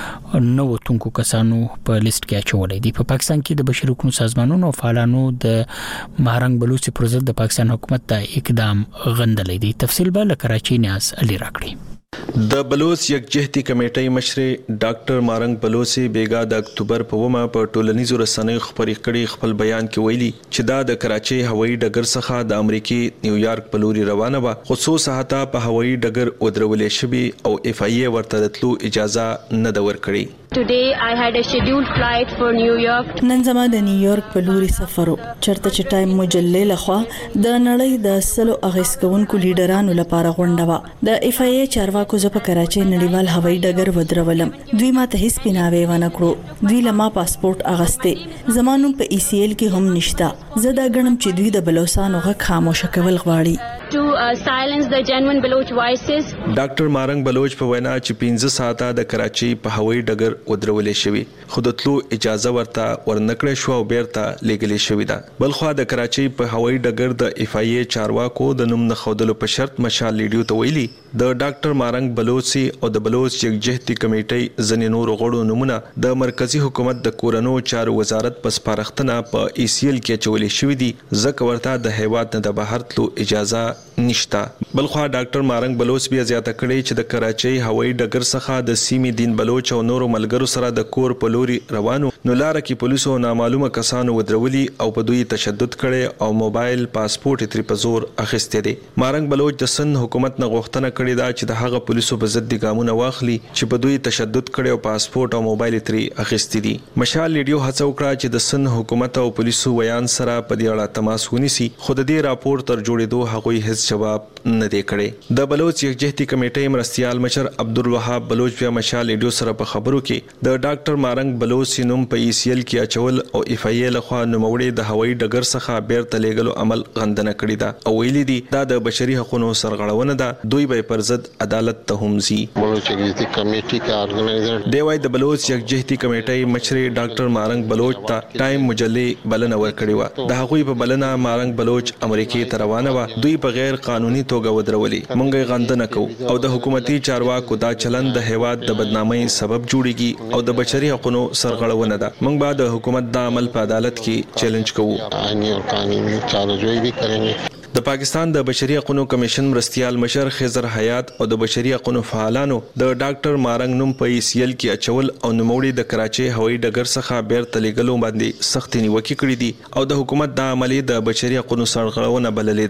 د نو تونکو کسانو په لیست کې اچولې دي. په پاکستان کې د بشري حقوقو سازمانونو فعالانو د مهرنګ بلوچ پر ضد د پاکستان حکومت ته اقدام غندلې دي. تفصیل به له کراچي نیاز علي راکړي. د بلوچ یکجهتي کمیټې مشر ډاکټر مهرنګ بلوچي بیګا د اکتوبر په ومه په ټولنیزو رسنیو خبرې کړي خپل بیان کې ویلي چې دا د کراچي هوایي ډګر څخه د امریکای نیویارک په لوري روانه و خصوص هاته په هوایي ډګر ودرولې شوی او اف آی ای ورته تلو اجازه نه د ورکړي. Today I had a scheduled flight for New York. نن زما د نیویارک په لوري سفر چرته چې ټایم مجلې لخوا د نړۍ د سلو اغیسکونکو لیډرانو لپاره غونډه و. د اف آی ای چارواکو زه په کراچي نړیوال هوایي ډګر ودرولم. دوی ماته هیڅ پیناوي ونه کړو. دوی لما پاسپورت اغسته. زمانو په ای سی ایل کې هم نشتا. زه دا غنم چې دوی د بلوچستان غږ خاموش کول غواړي. To uh, silence the genuine Baloch voices. ډاکټر مهرنګ بلوچ په وینا چې پنځه ساعته د کراچي په هوایي ډګر ودرولې شوی خو د تلو اجازه ورته ورنکړې شو او بیرته لګلې شوې ده. بلخو د کراچي په هوایي ډګر د اف آی ای چارواکو د نوم نه خودلو په شرط مشال لیډیو ته ویلي د ډاکټر مهرنګ بلوچي او د بلوچ یکجهتي کمیټې ځنې نور غړو نمونه د مرکزی حکومت د کورونو چارو وزارت په سپارښتنه په ای سی ایل کې چولې شوې دي ځکه ورته د هیواد نه د بهر تلو اجازه نشتا. بلخو ډاکټر مهرنګ بلوچ بیا زیاته کړې چې د کراچي هوایي ډګر څخه د سیمې دین بلوچ او نورو ملګرو سره د کور په لوري روانو نو لار کې پولیسو نامعلومه کسانو ودرولي او په دوی تشدد کړي او موبایل پاسپورت تری په زور اخیسته دي. مهرنګ بلوچ د سن حکومت نه غوښتنه کړې ده چې د هغه پولیسو په ضد ګامونه واخلي چې په دوی تشدد کړي او پاسپورت او موبایل تری اخیستي دي. مشال لیډیو هڅه وکړه چې د سن حکومت او پولیسو ویان سره په دې اړه تماس ونیسي خو د دې راپور تر جوړېدو هغوی هیڅ جواب نه دی کړی. د بلوچ یکجهتي کمیټې مرستيال مشر عبدالوهاب بلوچ بیا مشال لیډیو سره په خبرو کې د ډاکټر مهرنګ بلوچ نوم په ای سی ایل کې اچول او اف آی ای لخوا نوموړي د هوایي ډګر څخه بیرته لېږلو عمل غندنه کړې ده او ویلي دي دا د بشري حقوقو سرغړونه ده. دوی به پر ضد عدالت ته هم ځي. بلوچ یکجهتي کمیټې کا ارګنایزر دی وايي د بلوچ یکجهتي کمیټې مشر ډاکټر مهرنګ بلوچ ته ټایم مجلې بلنه ورکړې و. د هغوی په بلنه مهرنګ بلوچ امریکای ته روانه و. دوی په غیر قانوني توګه ودرولي. مونږه غندنه کوو او د حکومتي چارواکو دا چلند د هیواد د بدنامۍ سبب جوړیږي او د بشري حقوقو سرغړونه ده. مونږ به د حکومت د عمل په عدالت کې چیلنج کوو. آئینی او قانوني چارهجوئی بھی کریں گے. د پاکستان د بشري حقوقو کمیشن مرستيال مشر خضر حیات او د بشري حقوقو فعالانو د ډاکټر مهرنګ نوم په ای سی ایل کې اچول او نوموړي د کراچي هوایي ډګر څخه بیرته لېږلو باندې سخت نیوکه کړې دي او د حکومت د عملي د بشري حقوقو سرغړونه بللې ده.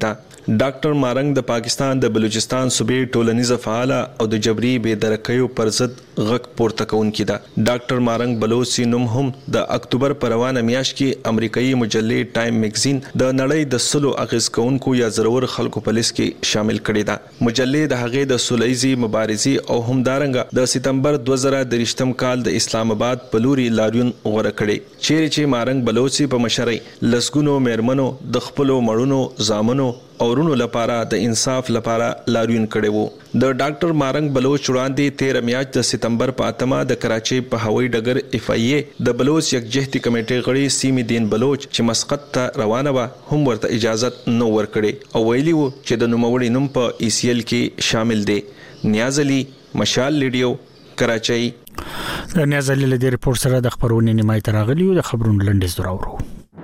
ډاکټر مارنګ د پاکستان د بلوچستان صوبې ټولنیزه فعال او د جبري بې درکیو پر ضد غږ پورته کوونکی ده. ډاکټر مارنګ بلوچي نوم هم د اکتوبر پر روانه میاشت کې امریکایي مجلې ټایم میگزین د نړۍ د سلو اغیز کوونکو یا ضرور خلکو په لیست کې شامل کړي ده. مجلې د هغې د سولهیزي مبارزي او همدارنګه د سپتمبر دوه زره درې کال د اسلام آباد په لوري لاریون غوړه کړي چیرې چې مارنګ بلوچي په مشرۍ لسګونو میرمنو د خپل مړونو زامنو اورونو لپاره د انصاف لپاره لاریون کړي وو. د ډاکټر مارنګ بلوچ وړاندې تیرہ میاشت د سپتمبر په اتمه د کراچۍ په هوایي ډګر اف ای ای د بلوچ یکجهتي کمیټې غړي سیمې دین بلوچ چې مسقط ته روانه و هم ورته اجازه نو ورکړي او ویلي وو چې د نوموړي نوم په ای سی ایل کې شامل دی. نیاز علي، مشال ریډیو، کراچۍ. د نیاز علي له دې ریپورت سره د خبرونې نیمای ته راغلیو. د خبرونو لنډیز دراوړو.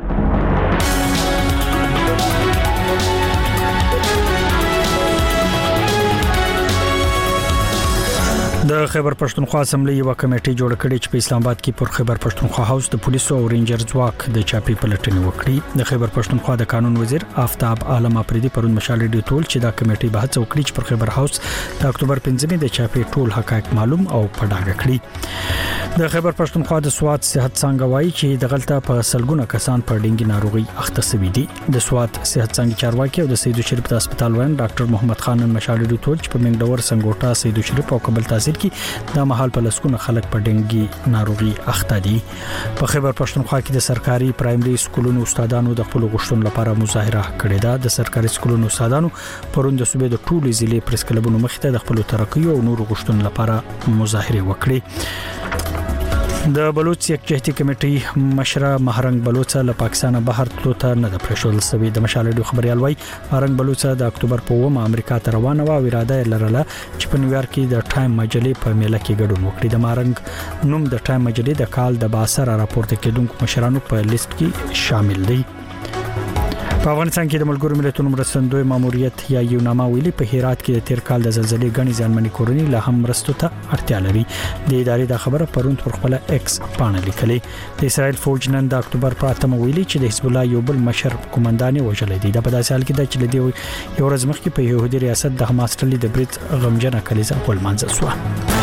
د خیبر پښتونخوا اسمبلی یو کمیټه جوړ کړې چې په اسلام آباد کې پر خیبر پښتونخوا هاوس د پولیسو او رینجر ځواک د چاپی پلټنې وکړي. د خیبر پښتونخوا د قانون وزیر آفتاب عالم افریدي پرون مشال ډیو ټول چې دا کمیټه به هڅه وکړي چې پر خیبر هاوس د اکتوبر پنځمې د چاپی ټول حقایق معلوم او پډاګه کړي. د خیبر پښتونخوا د سواد صحت څنګه وایي چې د غلطه په سلګونه کسان پر ډینګي ناروغي اخته شوي دي. د سواد صحت څنګه چارواکي او د سیدو شریف هسپتال وین ډاکټر محمد خان مشال ډیو ټول چې په منګډور سنگوټا سیدو شریف او کابل تحصیل کې د مهال په لسکونه خلک په ډینګي ناروغي اخته دي. په خیبر پښتونخوا کې د سرکاري پرایمري سکولونو استادانو د خپل غوښتنو لپاره مظاهره کړې ده. د سرکاري سکولونو استادانو پرون د صوبې د ټولو ضلع پریس کلبونو مخ ته د خپل ترقیو او نور غوښتنو لپاره مظاهره وکړي. د بلوچ یکجهتي کمیټې مشره مهرنګ بلوچ له پاکستان بهر تلو ته نه د پرشل سوي. د مشالډو خبريال وای مهرنګ بلوچ د اکتوبر په اومه امریکا ته روانه و او اراده لرله چې په نیویارک کې د ټایم مجلې په میله کې ګډون وکړي. د مهرنګ نوم د ټایم مجلې د کال د باسر راپورټ کېدونکو مشرانو په لیست کې شامل دی. په افغانستان کې د ملګرو ملتونو مرستندوی ماموریت یا یوناما ویلي په هرات کې د تیر کال د زلزلې غني ځانمنې کورنۍ له هم مرستو ته اړتیا لري. د ادارې د خبره پرون پر خپل ایکس باندې لیکلې. د اسرائیل فوج نن د اکتوبر په اتمه ویلي چې د حزب الله یو بل مشر قومندان وژل دي. د په داسې حال کې د چې د یو ورځ مخکې په یهودي ریاست د حماس ټلې د بریټ غمجنه کلیزه خپل منځ سو.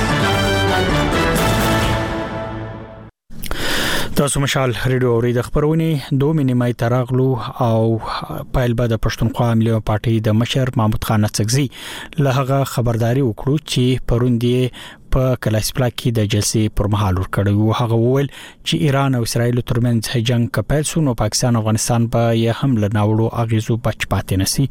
تاسو مشال ریډیو اوري د خبرونه دوه مینیمای تراغلو او پایل بعد پښتونخوا ملي پارټي د مشر محمود خان څګزي له هغه خبرداري وکړو چې پروندي په کلاسپلا کې د جلسې پر مهال ورکړو. هغه وویل چې ایران او اسرائیل ترمنځ جنگ کپل سو نو پاکستان او افغانستان په یې هم لناوړو اغیزو بچ پاتې نسی.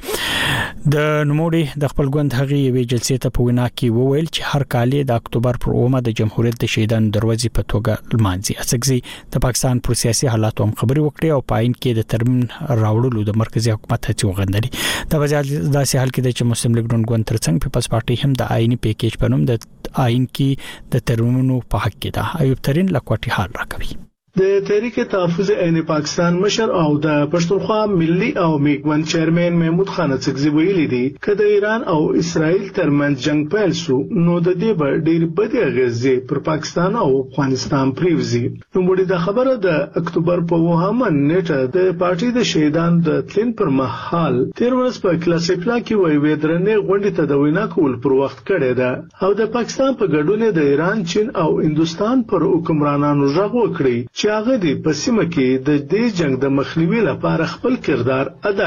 د نوموړي د خپل ګوند هغه یوې جلسې ته په وینا کې وویل چې هر کال د اکتوبر پر اومه د جمهوریت د شهیدان دروازې په توګه لمانځي. څګزي د پاکستان پر سیاسي حالاتو هم خبري وکړي او پاین کې د ترمیم راوړلو د مرکزی حکومت هڅې وغندري. د وزارت داسې حال کې د مسلم لیگ ګوند ترڅنګ پیپلز پارټي هم د آئینی پیکیج په نوم د آئین کې د ترمینونو په حق کې ده. ایوب ترين لکوټي حال راکوي. د تحریک تحفظ عین پاکستان مشر او د پښتونخوا ملي او میګمن چیرمن محمود خان څګزي ویلي دي چې د ایران او اسرائیل ترمنځ جنگ پیل شو نو د دې به ډېر بد اغیزې پر پاکستان او افغانستان پریوزي. نو موږ د خبره د اکتوبر په وهمه نیټه د پارټي د شهیدان د تلین پر مهال تیر ورځ په کلاسیکلا کې وی ویدرنې غونډه ته د وینا کول پر وخت کړی ده او د پاکستان په ګډون د ایران چین او هندستان پر حکمرانانو ژغ وکړي چې هغه د پسیمه کې د دې جنگ د مخنیوي لپاره خپل کردار ادا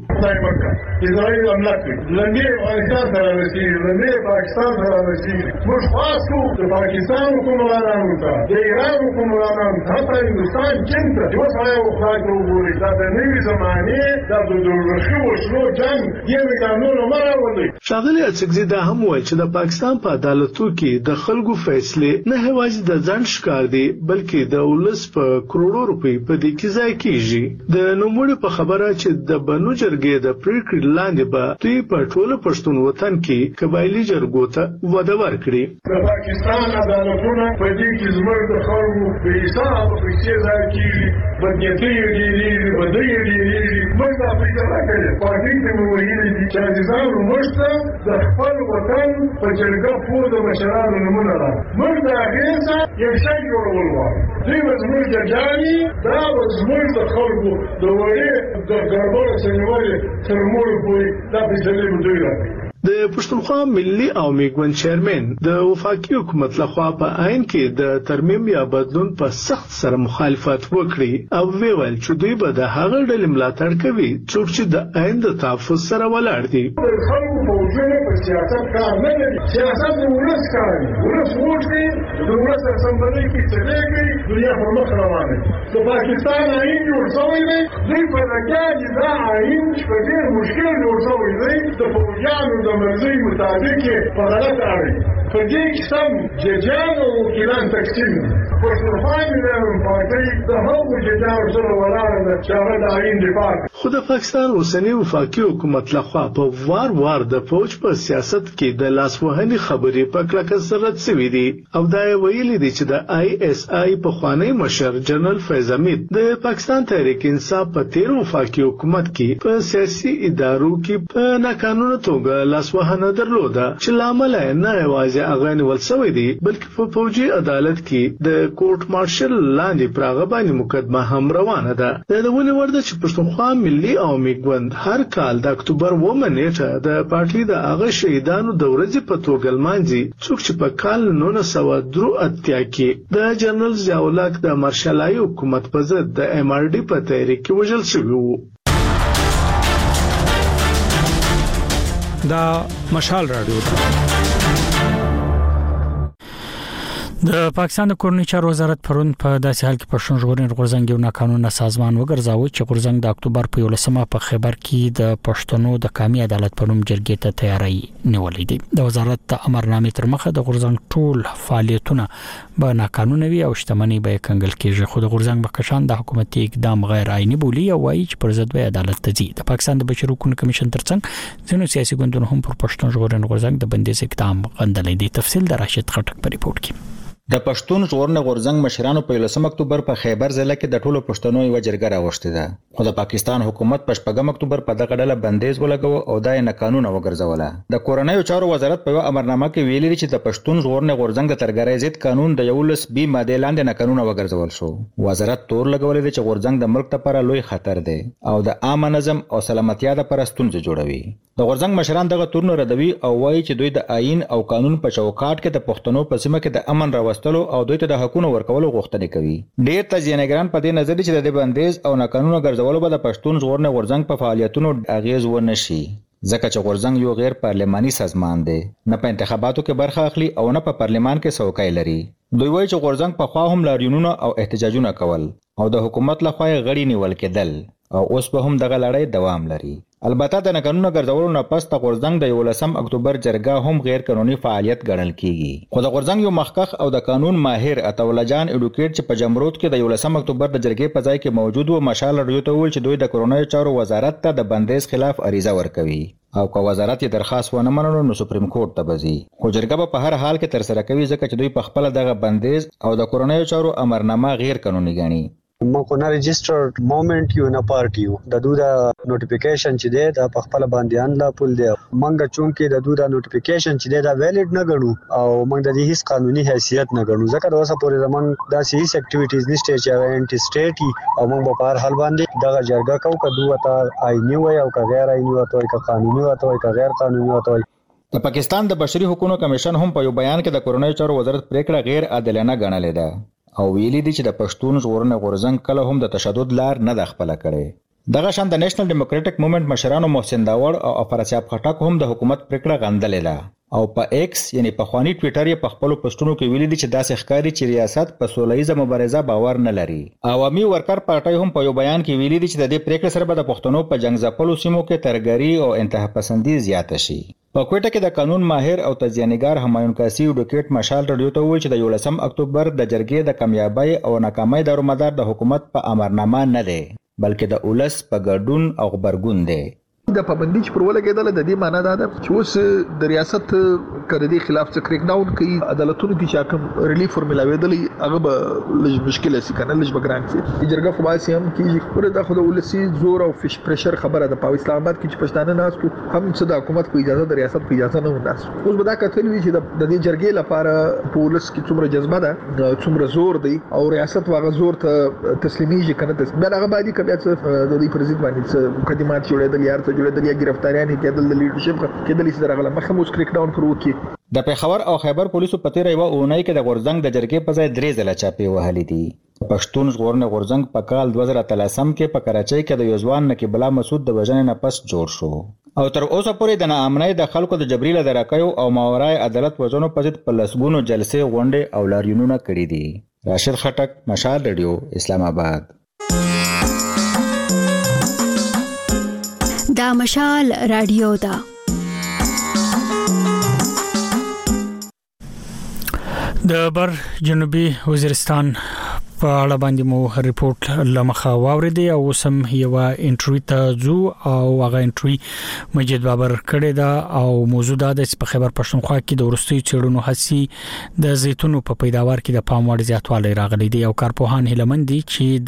کړي. اسرائیل حمله کوي لنډي افغانستان سره رسي لنډي پاکستان سره رسي موږ خاصو د پاکستان حکومتانو ته د ایران حکومتانو ته حتی هندستان چین ته یو سره یو خاص وګوري دا د نوي زمانه د دورخي وشلو جنگ یې قانون مراولي. شاغلی څګزي دا هم وایي چې د پاکستان په عدالتو کې د خلکو فیصله نه هواج د ځان ښکار دي بلکې د ولس په کروڑو روپۍ په دې کې ځای کیږي. د نوموړي په خبره چې د بنو جرګې د پریکړې لاندې به دوی په ټوله پښتون وطن کې قبایلی جرګو ته وعده ورکړي. د پاکستان عدالتونه په دې کې زموږ د خلکو په حساب پیسې ځای کیږي بدنيتي ډیری بدوی ډیری موږ د افریقا راغلي پارټي په مویل دي چې ځان موږ د خپل وطن په جرګه پور د مشرانو نمونه را موږ د هغه یو شی جوړول وایي. دوی زموږ د جاني دا زموږ د خلکو د وړې د ګربره سنیوالې تر موږ پورې دا فیصلې دوی راکړي. د پښتونخوا ملي او میګون چیرمن د وفاقي حکومت لخوا په عین کې د ترمیم یا بدلون په سخت سره مخالفت وکړي او ویل چې دوی به د هغه ډلې ملاتړ کوي څوک چې د عین د تحفظ سره ولاړ دي. خلکو په وجود په سیاست کار نه کوي، سیاست د ولس کار دی، ولس ووټ دی، د ولس اسمبلی کې څه کوي، دنیا پر مخ روانه ده. د پاکستان آئین جوړ شوی دی، دوی په لګیا دي دا آئین چې په ډېر مشکل جوړ شوی دی د فوجیانو د مرضی مطابق په غلط اړي په دې کې سم ججان او وکیلان تقسیم پښتونخوا ملي پارټي د هغو ججانو سره ولاړه ده چې هغه د آئین دفاع. خو د پاکستان اوسنی وفاقي حکومت لخوا په وار وار د فوج په سیاست کې د لاسوهنې خبرې په کلکه سره شوې دي او دا ویلي دي چې د آی اس آی په خوانی مشر جنرال فیض حمید د پاکستان تحریک انصاف په تیر وفاقي حکومت کې په سیاسي ادارو کې په ناقانونه توګه لاسوهنه درلوده چې لامل نه یوازې هغه نیول شوی دی بلکې په فوجي عدالت کې د کورټ مارشل لاندې پراغه باندې مقدمه هم روانه ده. د ولې ورده چې پښتونخوا ملي او میګوند هر کال د اکتوبر اووه نیټه د پارټي د هغه شهیدانو د ورځې په توګه لمانځي څوک چې په کال نولس سوه درې اتیا کې د جنرال ضیاءالحق د مارشالای حکومت په ضد د ایم آر ډي په تحریک کې وژل شوی وو. دا مشال رادیو ده. د پاکستان د کورنۍ چارو وزارت پرون په داسې حال کې پښتون ژغورنې غورځنګ یو ناقانونه سازمان وګرځاوه چې غورځنګ د اکتوبر په یولسمه په خیبر کې د پښتنو د کامي عدالت په نوم جرګې ته تیاری نیولې دي. د وزارت د امرنامې تر مخه د غورځنګ ټول فعالیتونه به ناقانونه وي او شتمنۍ به کنګل کېږي. خو د غورځنګ بکشان د حکومتي اقدام غیر آئینی بولی او وايي چې پر ضد به عدالت ته ځي. د پاکستان د بشري حقوقو کمیشن ترڅنګ ځینو سیاسي ګوندونو هم پر پښتون ژغورنې غورځنګ د بندیز اقدام غندلې دي. تفصیل د راشد خټک په ریپورت کې. د پښتون ژغورنې غورځنګ مشرانو په یولسم اکتوبر په خیبر ضلع کې د ټولو پښتنو یو جرګه راوښتې ده، خو د پاکستان حکومت په شپږم اکتوبر په دغه ډله بندیز ولګاوه او دا یې ناقانونه وګرځوله. د کورنیو چارو وزارت په یو امرنامه کې ویلي دي چې د پښتون ژغورنې غورځنګ د ترګرۍ ضد قانون د یولس بي ماده لاندې ناقانونه وګرځول شو. وزارت تور لګولې ده چې غورځنګ د ملک لپاره لوی خطر دی او د عامه نظم او سلامتیا لپاره ستونزې جوړوي. د غورځنګ مشران دغه تورن ردوي او وایي چې دوی د آئین او قانون په چوکاټ کې د پښتنو په سیمه کې د امن راوستلو او دوی ته د حقوقو ورکولو غوښتنه کوي. ډېر تجزیه‌نګران په دې نظر دي چې د بندیز او ناقانونه ګرځولو به د پښتون ژغورنې غورځنګ په فعالیتونو اغیز ونه شي، ځکه چې غورځنګ یو غیر پارلماني سازمان دی، نه په انتخاباتو کې برخه اخلي او نه په پارلمان کې څوکۍ لري. دوی وایي چې غورځنګ په خوا هم لاریونونه او احتجاجونه کول او د حکومت لخوا غړي نیول کېدل او اوس به هم دغه لړۍ دوام لري. البته د ناقانونه ګرځولو نه پس د غورځنګ د یولسم اکتوبر جرګه هم غیر قانوني فعالیت ګڼل کیږي. خو د غورځنګ یو مخکخ او د قانون ماهر عطاالله جان اډوکیټ چې په جمرود کې د یولسم اکتوبر د جرګې په ځای کې موجود و مشال رادیو ته وویل چې دوی د کورونایي چارو وزارت ته د بندیز خلاف عریضه ورکوي او که وزارت یې درخواست ونه منلو نو سپریم کورټ ته به ځي. خو جرګه به په هر حال کې ترسره کوي ځکه چې دوی په خپله دغه بندیز او د کورونایي چارو امرنامه غیر قانوني ګڼي. موږ نه ريجسترډ موومېنټ یو نه پارټي یو د دوی د نوټیفیکیشن چې دی د خپل باندې ان لا پول دی موږ چونکې د دوی د نوټیفیکیشن چې دی دا ویلیډ نه ګڼو او موږ د دې هیڅ قانوني حیثیت نه ګڼو ځکه دا اوسه پورې زمونږ د سیاسي اکټیویټیز نشته چې انټي سټیټي او موږ په هر حال باندې دغه جرګه کوو که دوی ته آئینی وي او که غیر آئینی وي او که قانوني وي او که غیر قانوني وي. د پاکستان د بشري حقوقو کمیشن هم په یو بیان کې د کورونایي چارو وزارت پریکړه غیر عادلانه ګڼلې ده او ویلي دي چې د پښتون ژغورنې غورځنګ کله هم د تشدد لار نه ده خپله کړې. دغه شان د نېشنل ډیموکراټک موومېنټ مشرانو محسن داوړ او افراسیاب خټک هم د حکومت پریکړه غندلې ده او په ایکس یعنی په خواني ټویټر یې په خپلو پوسټونو کې ویلي دي چې داسې ښکاري چې ریاست په سوله ییزه مبارزه باور نه لري. عوامي ورکر پارټۍ هم په یو بیان کې ویلي دي چې د دې پریکړې سره به د پښتنو په جنګ ځپلو سیمو کې ترګري او انتها پسندي زیاته شي. په کوټه کې د قانون ماهر او تجزیه‌نګار همایون کاسي ډوکیټ مشال رادیو ته وویل چې د یولسم اکتوبر د جرګې د کامیابی او ناکامۍ دارومدار د حکومت په امرنامه نه دی بلکې د اولس په ګډون او غبرګون دی. د پابندي چې پر ولګېدل د دې معنی دا ده چې اوس د ریاست کړه دې خلاف څه کریک ډاون کوي عدالتونو کې چې کوم ریلیف فورمولاوي هغه به لږ مشکل شي کنه لږ بګران شي جرګه خو باسي هم کې پر د خو ولسی زور او فش پريشر خبره ده په اسلام آباد کې چې پښتانه ناس هم څه د حکومت په اجازه د ریاست په اجازه نه وناس اوس به دا کتل وی چې د دې جرګې لپاره پولیس کې څومره جذبه ده څومره زور دی او ریاست واغه زور ته تسلیمیږي کنه بیا هغه باندې کبه څه د دې پرزید باندې مقدمات جوړېدل یار څه جوړېدل یا گرفتاریان کېدل د لیډرشپ کېدل چې درغله مخه مو سکریک ډاون کړو کې د پیښور او خیبر پولیسو په تیر یو اونۍ کې د غورزنګ د جرګې په ځای درې ځله چاپې وهلې دي پښتون ژغورنې غورزنګ په کال دوه زره اتلسم کې په کراچۍ کې د یوځوان نقیب الله مسعود د وژنې نه پس جوړ شو او تر اوسه پورې د ناامنۍ د خلکو د جبري له درکایو او ماورای عدالت وژنو په ضد په لسګونو جلسې غونډې او لاریونونه کړي دي راشد خټک مشال رادیو اسلام آباد دا مشال رادیو دا د بر جنوبي وزیرستان په اړه باندې مو ریپورت لمخه واوریدي او سم یو انټرویو ته ځو او هغه انټرویو مجید بابر کړی دا او موضوع دا د په خیبر پښتونخوا کې د ورستي چېړونو هڅي د زیتونو په پیداوار کې د پام وړ زیاتوالی راغلی دی او کارپوهان هلمندي چې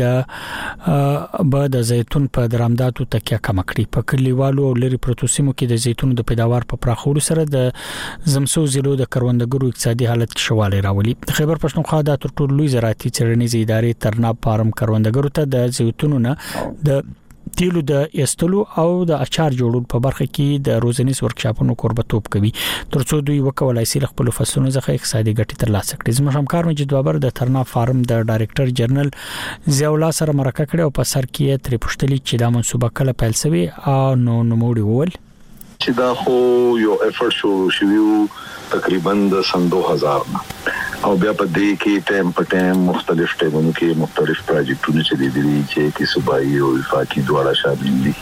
د بعد د زیتون په درآمداتو تکیه کم کړی په کلیوالو او لری پروتوسیمو کې د زیتونو د پیداوار په پراخولو سره د زمسو ضلعو د کروندګرو اقتصادي حالت کې شواله راولي خیبر پښتونخوا د تر ټولو لوی زراعتي څېړنیز ادارې ترناب فارم کروندګرو ته د زیتونو نه د تیلو د استلو او د اچار جوړولو په برخه کې د روزنیز ورکشاپونو قربتوب کوي ترڅو دوی وکولای شي خپل فصلونو څخه اقتصادي ګټه ترلاسه کړي زموږ همکار مجید بابر د ترناب فارم د ډایریکټر جنرال ضیاء الله سره مرکه کړې او په سر کې تر پښتلي چې د منصوبه کله پیل شوی او نو نوموړي وول چې دا خو یو افورت شو شویو تقریبا د سن دو هزار او بیا په دې کې ټایم په ټایم مختلف ټایمونو کې مختلف پروجیکټونه چلی دي چې کې صوبایي او وفاقي دواړه شامل دي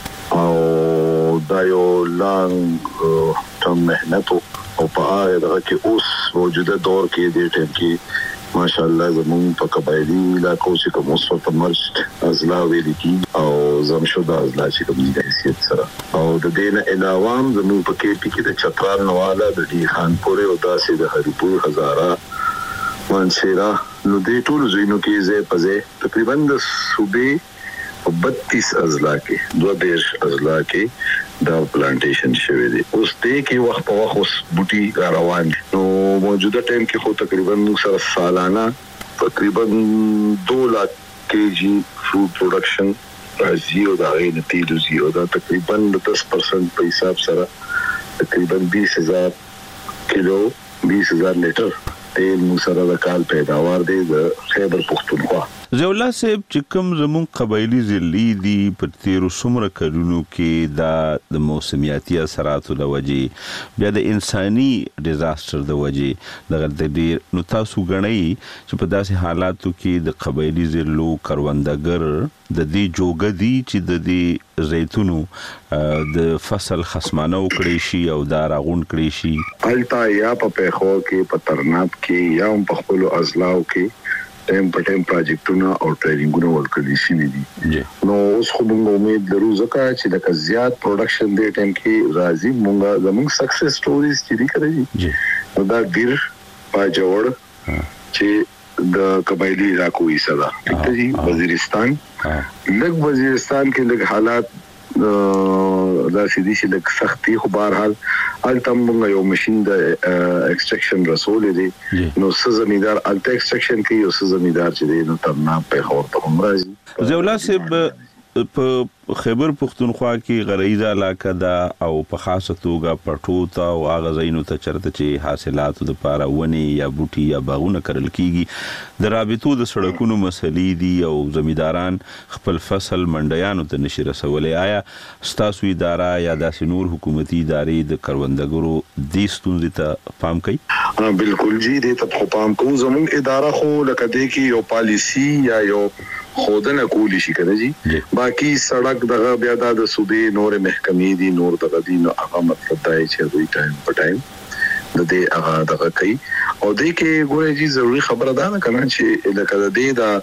او دا یو لانګ ټرم مهنت او په هغه دغه کې اوس موجوده دور کې د ټایم کې ماشاءالله زمون په قبایلی علاقو چې کوم اوس په مرشد ازلا ویل کی او زمشوده ازلا چې کوم د حیثیت سره او د دین علاوه زمون په کې کې د چترال نواله د دی خانپور او داسې د هریپور هزاره مانسیرا نو د ټولو زینو کې زه پځه تقریبا د صوبې بتیس ازلا کې دوه دیش ازلا کې دا پلانټیشن شوی دی اوس دې کې وخت په وخت اوس بوټي روان نو موجوده ټایم کې خو تقریبا سره سالانه تقریبا دو لک کېجی فروټ پروډکشن راځي او دا غي نتیجه زیو دا تقریبا دس پرسنټ په حساب سره تقریبا بیس هزار کیلو بیس هزار لیټر تیل موسره د کال پیداوار دی د خیبر پښتونخوا ضیاء الله صاحب چې کوم زمون قبایلی ضلعي دي په تیرو څومره کلونو کې دا د موسمیاتي اثراتو د وجې بیا د انساني ډیزاستر د وجې دغه د ډیر نو تاسو غنئ چې په داسې حالاتو کې د قبایلی ضلعو کروندګر د دې جوګدي چې د دې زیتونو د فصل خصمانه وکړي شي او دا راغون کړي شي التا یا په پیښو کې په ترناب کې یا په خپل ازلاو کې ټایم په ټایم پروجیکټونه او ټریننګونه ورکړي شي دي نو اوس خو موږ امید لرو ځکه چې د زیات پروډکشن دی ټایم کې راځي موږ زموږ سکسس سټوريز چې دي کړی نو دا ډیر پاجوړ چې د قبایلی علاقو حصہ ده ټیک دی وزیرستان لږ وزیرستان کې لږ حالات دا سیدی چې لږ سختي خو بهر حال الته موږ یو ماشين د ایکستراکشن رسول دي نو څه زمیدار الته ایکستراکشن کوي او څه زمیدار چې دی نو ترنا په خور ته مرزي ضیاء الله صاحب په خیبر پښتونخوا کې غریزه علاقه ده او په خاصه توګه پټوتا او هغه ځایونو ته چرته چې حاصلاتو د پاره ونی یا بوټي یا باغونه کرل کیږي د رابطو د سړکونو مسلې دي او زمیداران خپل فصل منډیانو ته نشي رسولای آیا ستاسو اداره یا د نور حکومتي ادارې د کروندګرو د ستونزې ته پام کوي بالکل جی دې ته پام کوو زموږ اداره خو لکه دې کې یو پالیسی یا یو خودنه کولی شي کنه جی باقی سړک دغه بیا د صوبې نور محکمې دي نور دغه دي نو هغه مطلب دا چې دوی ټایم په ټایم د دې هغه دغه کوي او دې کې ګورې جی ضروری خبره ده کنه چې لکه د دې دا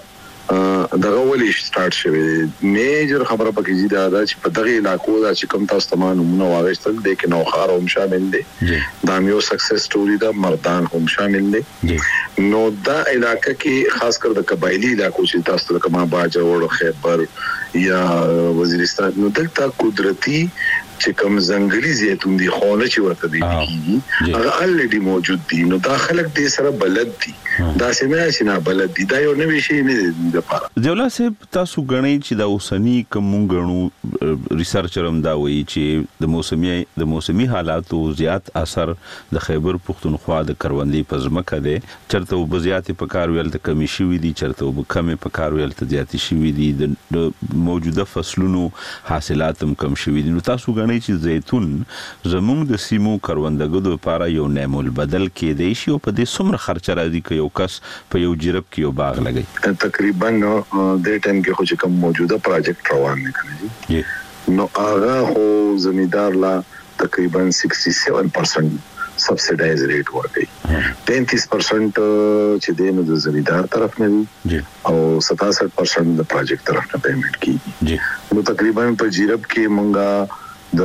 دغه ولې سٹارټ شوی میجر خبره پکې دي دا چې په دغه علاقو دا چې کوم تاسو تمام نمونه واغښتل دي کې نو خار هم شامل دي دا یو سکسس سټوري دا مردان هم شامل دي نو دا علاقې کې خاص کر د قبایلی علاقو چې تاسو ته کومه باجه وړو خیبر یا وزیرستان نو دلته قدرتي چې کوم ځنګلي زیتون دي خونه چې ورته دي هغه الریډي موجود دي نو دا خلک دې سره بلد دي دا سمه چې نه بلد دي دا یو نوې شی نه دی لپاره دیولا صاحب تاسو غنئ چې دا اوسنی کوم غنو ریسرچر هم دا وایي چې د موسمي د موسمي حالاتو زیات اثر د خیبر پختونخوا د کروندې په ځمکه دی چرته وب زیات په کار ویل د کمی شوی دي چرته وب کم په کار ویل ته زیات شوی دي د موجوده فصلونو حاصلات هم کم شوی دي نو تاسو غنئ چې زیتون زموږ د سیمو کروندګرو لپاره یو نعمل بدل کې دی شي او په دې څومره خرچ راځي کې یو کس په یو جرب کې یو باغ لګي تقریبا د ټیم کې خو چې کوم موجوده پروجیکټ روان دي کنه نو هغه خو زمیدار لا تقریبا سیکسټي سیون پرسنټ سبسیډایز ریټ ورکړي پینتیس پرسنټ چې د نو د زمیدار طرف نه دي او ستاسठ پرسنټ د پروجیکټ طرف نه پیمنٹ کیږي نو تقریبا په جرب کې مونږه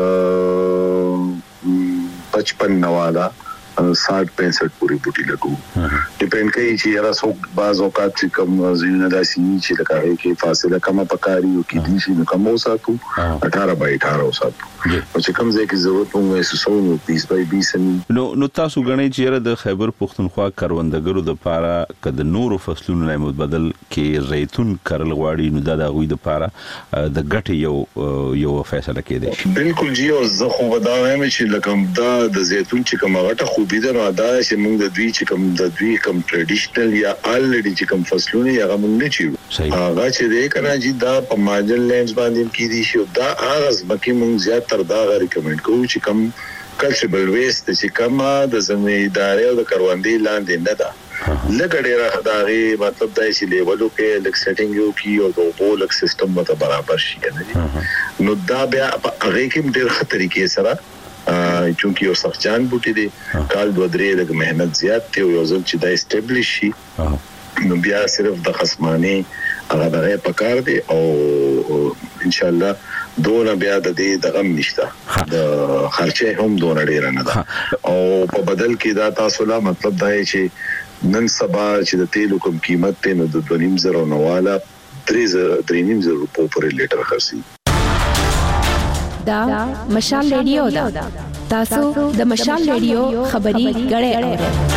د پچپن نوالا साठ पैंसठ पूरी बूटी लगू डिपेंड कई चीज यार सो बाज औकात से कम जीवन दासी नीचे लगा है कि फासला कम पकारी हो की दी में कम हो सातु अठारह बाई अठारह हो सातु او چې کم ځای کې ضرورت مونږ یې سوسو نو بیس باي بیس نو نو تاسو غنئ چې د خیبر پختونخوا کروندګرو د پاره کده نورو فصلونو نه متبدل کې زیتون کرل غواړي نو دا د غوي د پاره د ګټ یو یو فیصله کېده بالکل جی او زه خو ودا وایم چې لکه دا د زیتون چې کومه غټه خوبي ده نو دا چې مونږ د دوی چې کوم د دوی کوم ټریډیشنل یا الریډي چې کوم فصلونه هغه مونږ نه چیو هغه چې دې کنه جی دا په ماجل لینز باندې کې دي شو دا هغه ځکه مونږ زیات تر دا ریکمند کوو چې کوم کلچرل ویست چې کوم د زمینداري او د کروندې لاندې نه ده لکه ډیره خدای مطلب دا چې لیولو کې لک سیټینګ یو کی او د بولک سیستم مت برابر شي کنه نو دا بیا هغه کې ډیر خطرې کې سره چونکی یو سخجان بوټي دي کال دوه درې لګ مهنت زیات دی او یو ځل چې دا اسټابلیش شي نو بیا صرف د خصمانه هغه دغه پکار دی او ان شاء الله دونه بیا د دې د غم نشته د خرچه هم دونه ډیر نه ده او په بدل کې دا تاسو لا مطلب دا چې نن سبا چې د تیلو کوم قیمت ته نو د دونیم زره نواله درې نیم زره په پر لیټر خرسي دا مشال ریډیو دا تاسو د مشال ریډیو خبري غړې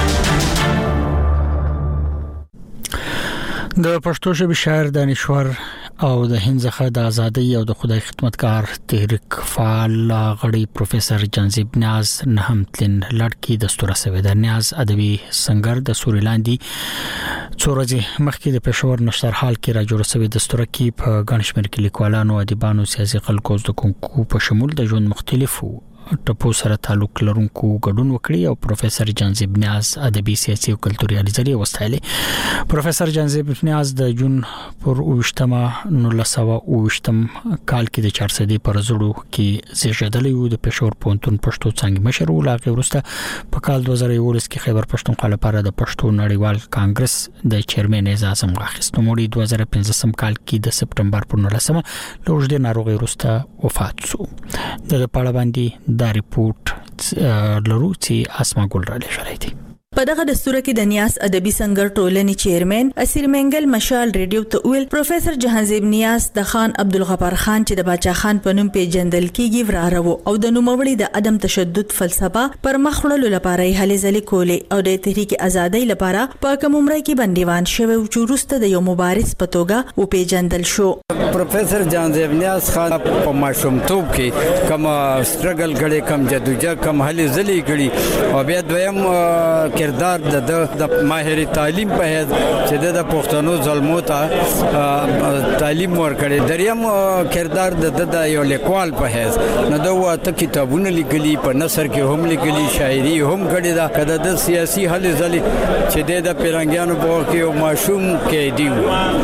د پښتو ژبې شاعر دانشور او د هندزخه د ازادۍ او د خدای خدمتګار تحریک فعال غړي پروفیسور جانزیب نیاز نهم تلن لړکی د ستوره سوي د نیاز ادبي سنگر د سوریلاندي څورځي مخکې د پېښور نشر حال کې را جوړ شوی د ستوره کې په غنښمر کې لیکوالانو ادیبانو سیاسي خلکو د کومکو په شمول د ژوند مختلفو ټپو سره تعلق لرونکو ګډون وکړي او پروفیسور جانزیب نیاز ادبي سیاسي او کلتوري الیزري وستایلی پروفیسور جانزیب نیاز د جون پر اوشتمه نو لسوا اوشتم کال کې د چهار سدي پر زړو کې زیږیدلی و د پېښور پونتون پښتو څنګه مشر ولاغه ورسته په کال دوه زره یولس کې خیبر پښتونخوا لپاره د پښتو نړیوال کانګرس د چیرمن اعزاز هم واخیست نو مړي دوه زره پنځم کال کې د سپټمبر پر نولسمه لوژدې ناروغي ورسته وفات شو د پاړه باندې دا ریپورت لرو چې اسما ګل را لښړی دی په دغه دستور کې د نیاز ادبي سنگر ټولنې چیرمن اسیر منګل مشال ریډیو ته ویل پروفیسور جهانزیب نیاز د خان عبدالغفار خان چې د باچا خان په نوم پیژندل کیږي وراره او د نوموړي د عدم تشدد فلسفه پر مخړلو لپاره هلې ځلې کولې او د تحریک ازادۍ لپاره په کوم عمر کې بندیوان شوی او چورسته د یو مبارز په توګه او پیژندل شو پروفیسور جهانزیب نیاز خان په ماشومتوب کې کوم سټرګل غړي کوم جدوجہد کوم هلې ځلې غړي او بیا دویم کردار د د ماهر تعلیم په هیڅ چې د پښتنو ظلمو ته تعلیم ورکړي دریم کردار د د یو لیکوال په هیڅ نو دا واته کتابونه لیکلي په نثر کې هم لیکلي شاعري هم کړي دا کده د سیاسي حل ځلې چې د پیرنګیانو په کې یو ماشوم کې دی چې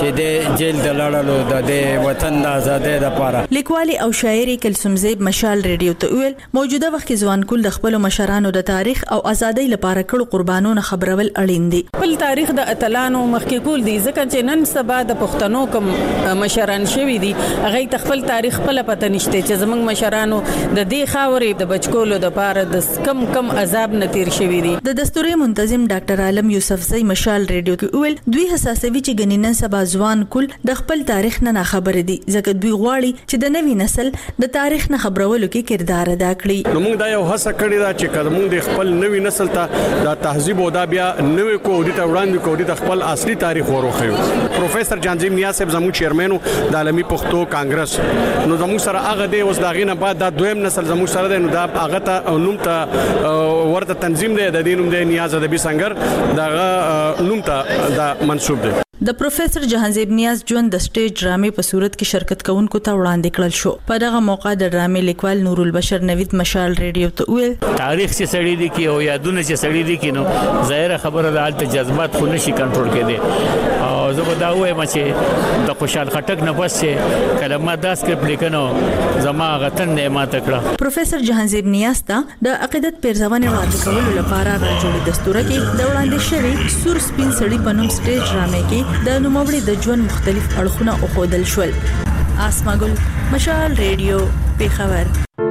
چې د جیل د لړلو د وطن د آزادۍ لپاره. لیکوال او شاعر کلثوم زیب مشال ریډیو ته ویل موجوده وخت کې ځوان کول د خپل مشرانو د تاریخ او ازادۍ لپاره کړو قربانونو خبرول اړین دي. خپل تاریخ د اتلانو مخکې کول دي ځکه چې نن سبا د پښتنو کوم مشران شوي دي هغه خپل تاریخ خپل پته نشته چې زمنګ مشرانو د دې خاورې د بچکولو د پاره د کم کم عذاب نتیر شوي دي. د دستوري منتظم ډاکټر عالم یوسفزئی مشال ریډیو کې ویل دوی حساسوي چې غنینن سبا ځوان کول د خپل تاریخ نه خبر دي ځکه دوی غواړي چې د نوي نسل د تاریخ نه خبرولو کې کردار ادا کړي. نو موږ دا یو هڅه کړې ده چې کله موږ د خپل نوي نسل ته د تهذیب او دا بیا نوې کو د وړاندې کو د خپل اصلي تاریخ ورخیو. پروفیسور جانزیم نیاز صاحب زموږ چیرمن د عالمي پښتو کانګرس نو زموږ سره هغه دی اوس دا غینه بعد دا دویم نسل زموږ سره دی نو دا هغه ته نوم ته ورته تنظیم دی د دې نوم دی نیاز ادبي سنگر دا نوم ته دا منسوب دی. د پروفیسور جهانزیب نیاز ژوند د سټیج ډرامې په صورت کې شرکت کوونکو ته وړاندې کړل شو. په دغه موقع د ډرامې لیکوال نور البشر نوید مشال ریډیو ته ویل تاریخ چې سړی دی کې او یادونه چې سړی دی کې نو ظاهر خبره د حالت جذبات خو نشي کنټرول کېدی او زه به دا وایم چې د خوشحال خټک نه پس چې کلمه دا سکرپټ لیکنو زما غتن نه ماته کړه. پروفیسور جهانزیب نیاز ته د عقیدت پیرزوانه وړاندې کولو لپاره راجوړې دستوره کې د وړاندې شوی سور سپین سړی په نوم سټیج ډرامې کې د نوموړي د ژوند مختلف اړخونه او خودل شول. آسما ګل مشال ریډیو پیښور.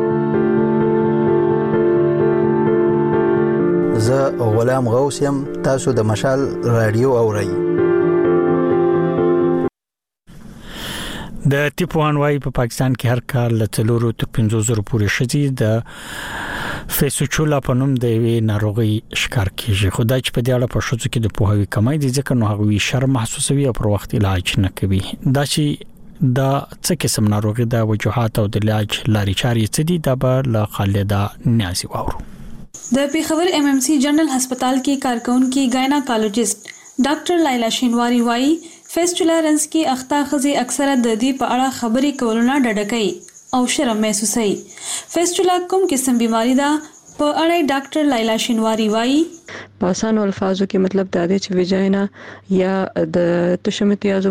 زه غلام غوث یم تاسو د مشال رادیو اورئ. د ټیپوان وايي په پاکستان کې هر کال له څلورو تر پنځو زره پورې شدي د فیسوچولا په نوم د وی ناروغي شکار کیږي. خدای چې په دې اړه په شوڅ کې د پوهاوی کمای دي ځکه نو هغه شرم محسوسوي او پر وخت علاج نه کوي. دا چې دا څه قسم ناروغي د وجوهات او د علاج لارې چارې څه دي دا به له خالده نیازي واورو. د پیښور ایم ایم سی جنرال هسپتال کې کارکونکي گایناکالوجست ډاکټر لایلا شینواری وايي فیسټولا رنس کې اخته خزي اکثره د دې په اړه خبرې کول نه ډډه کوي او شرم محسوسوي. فیسټولا کوم قسم بیماری ده په اړه ډاکټر لایلا شینواری وايي په آسانو الفاظو کې مطلب دا دی چې ویجاینا یا د تشمتیازو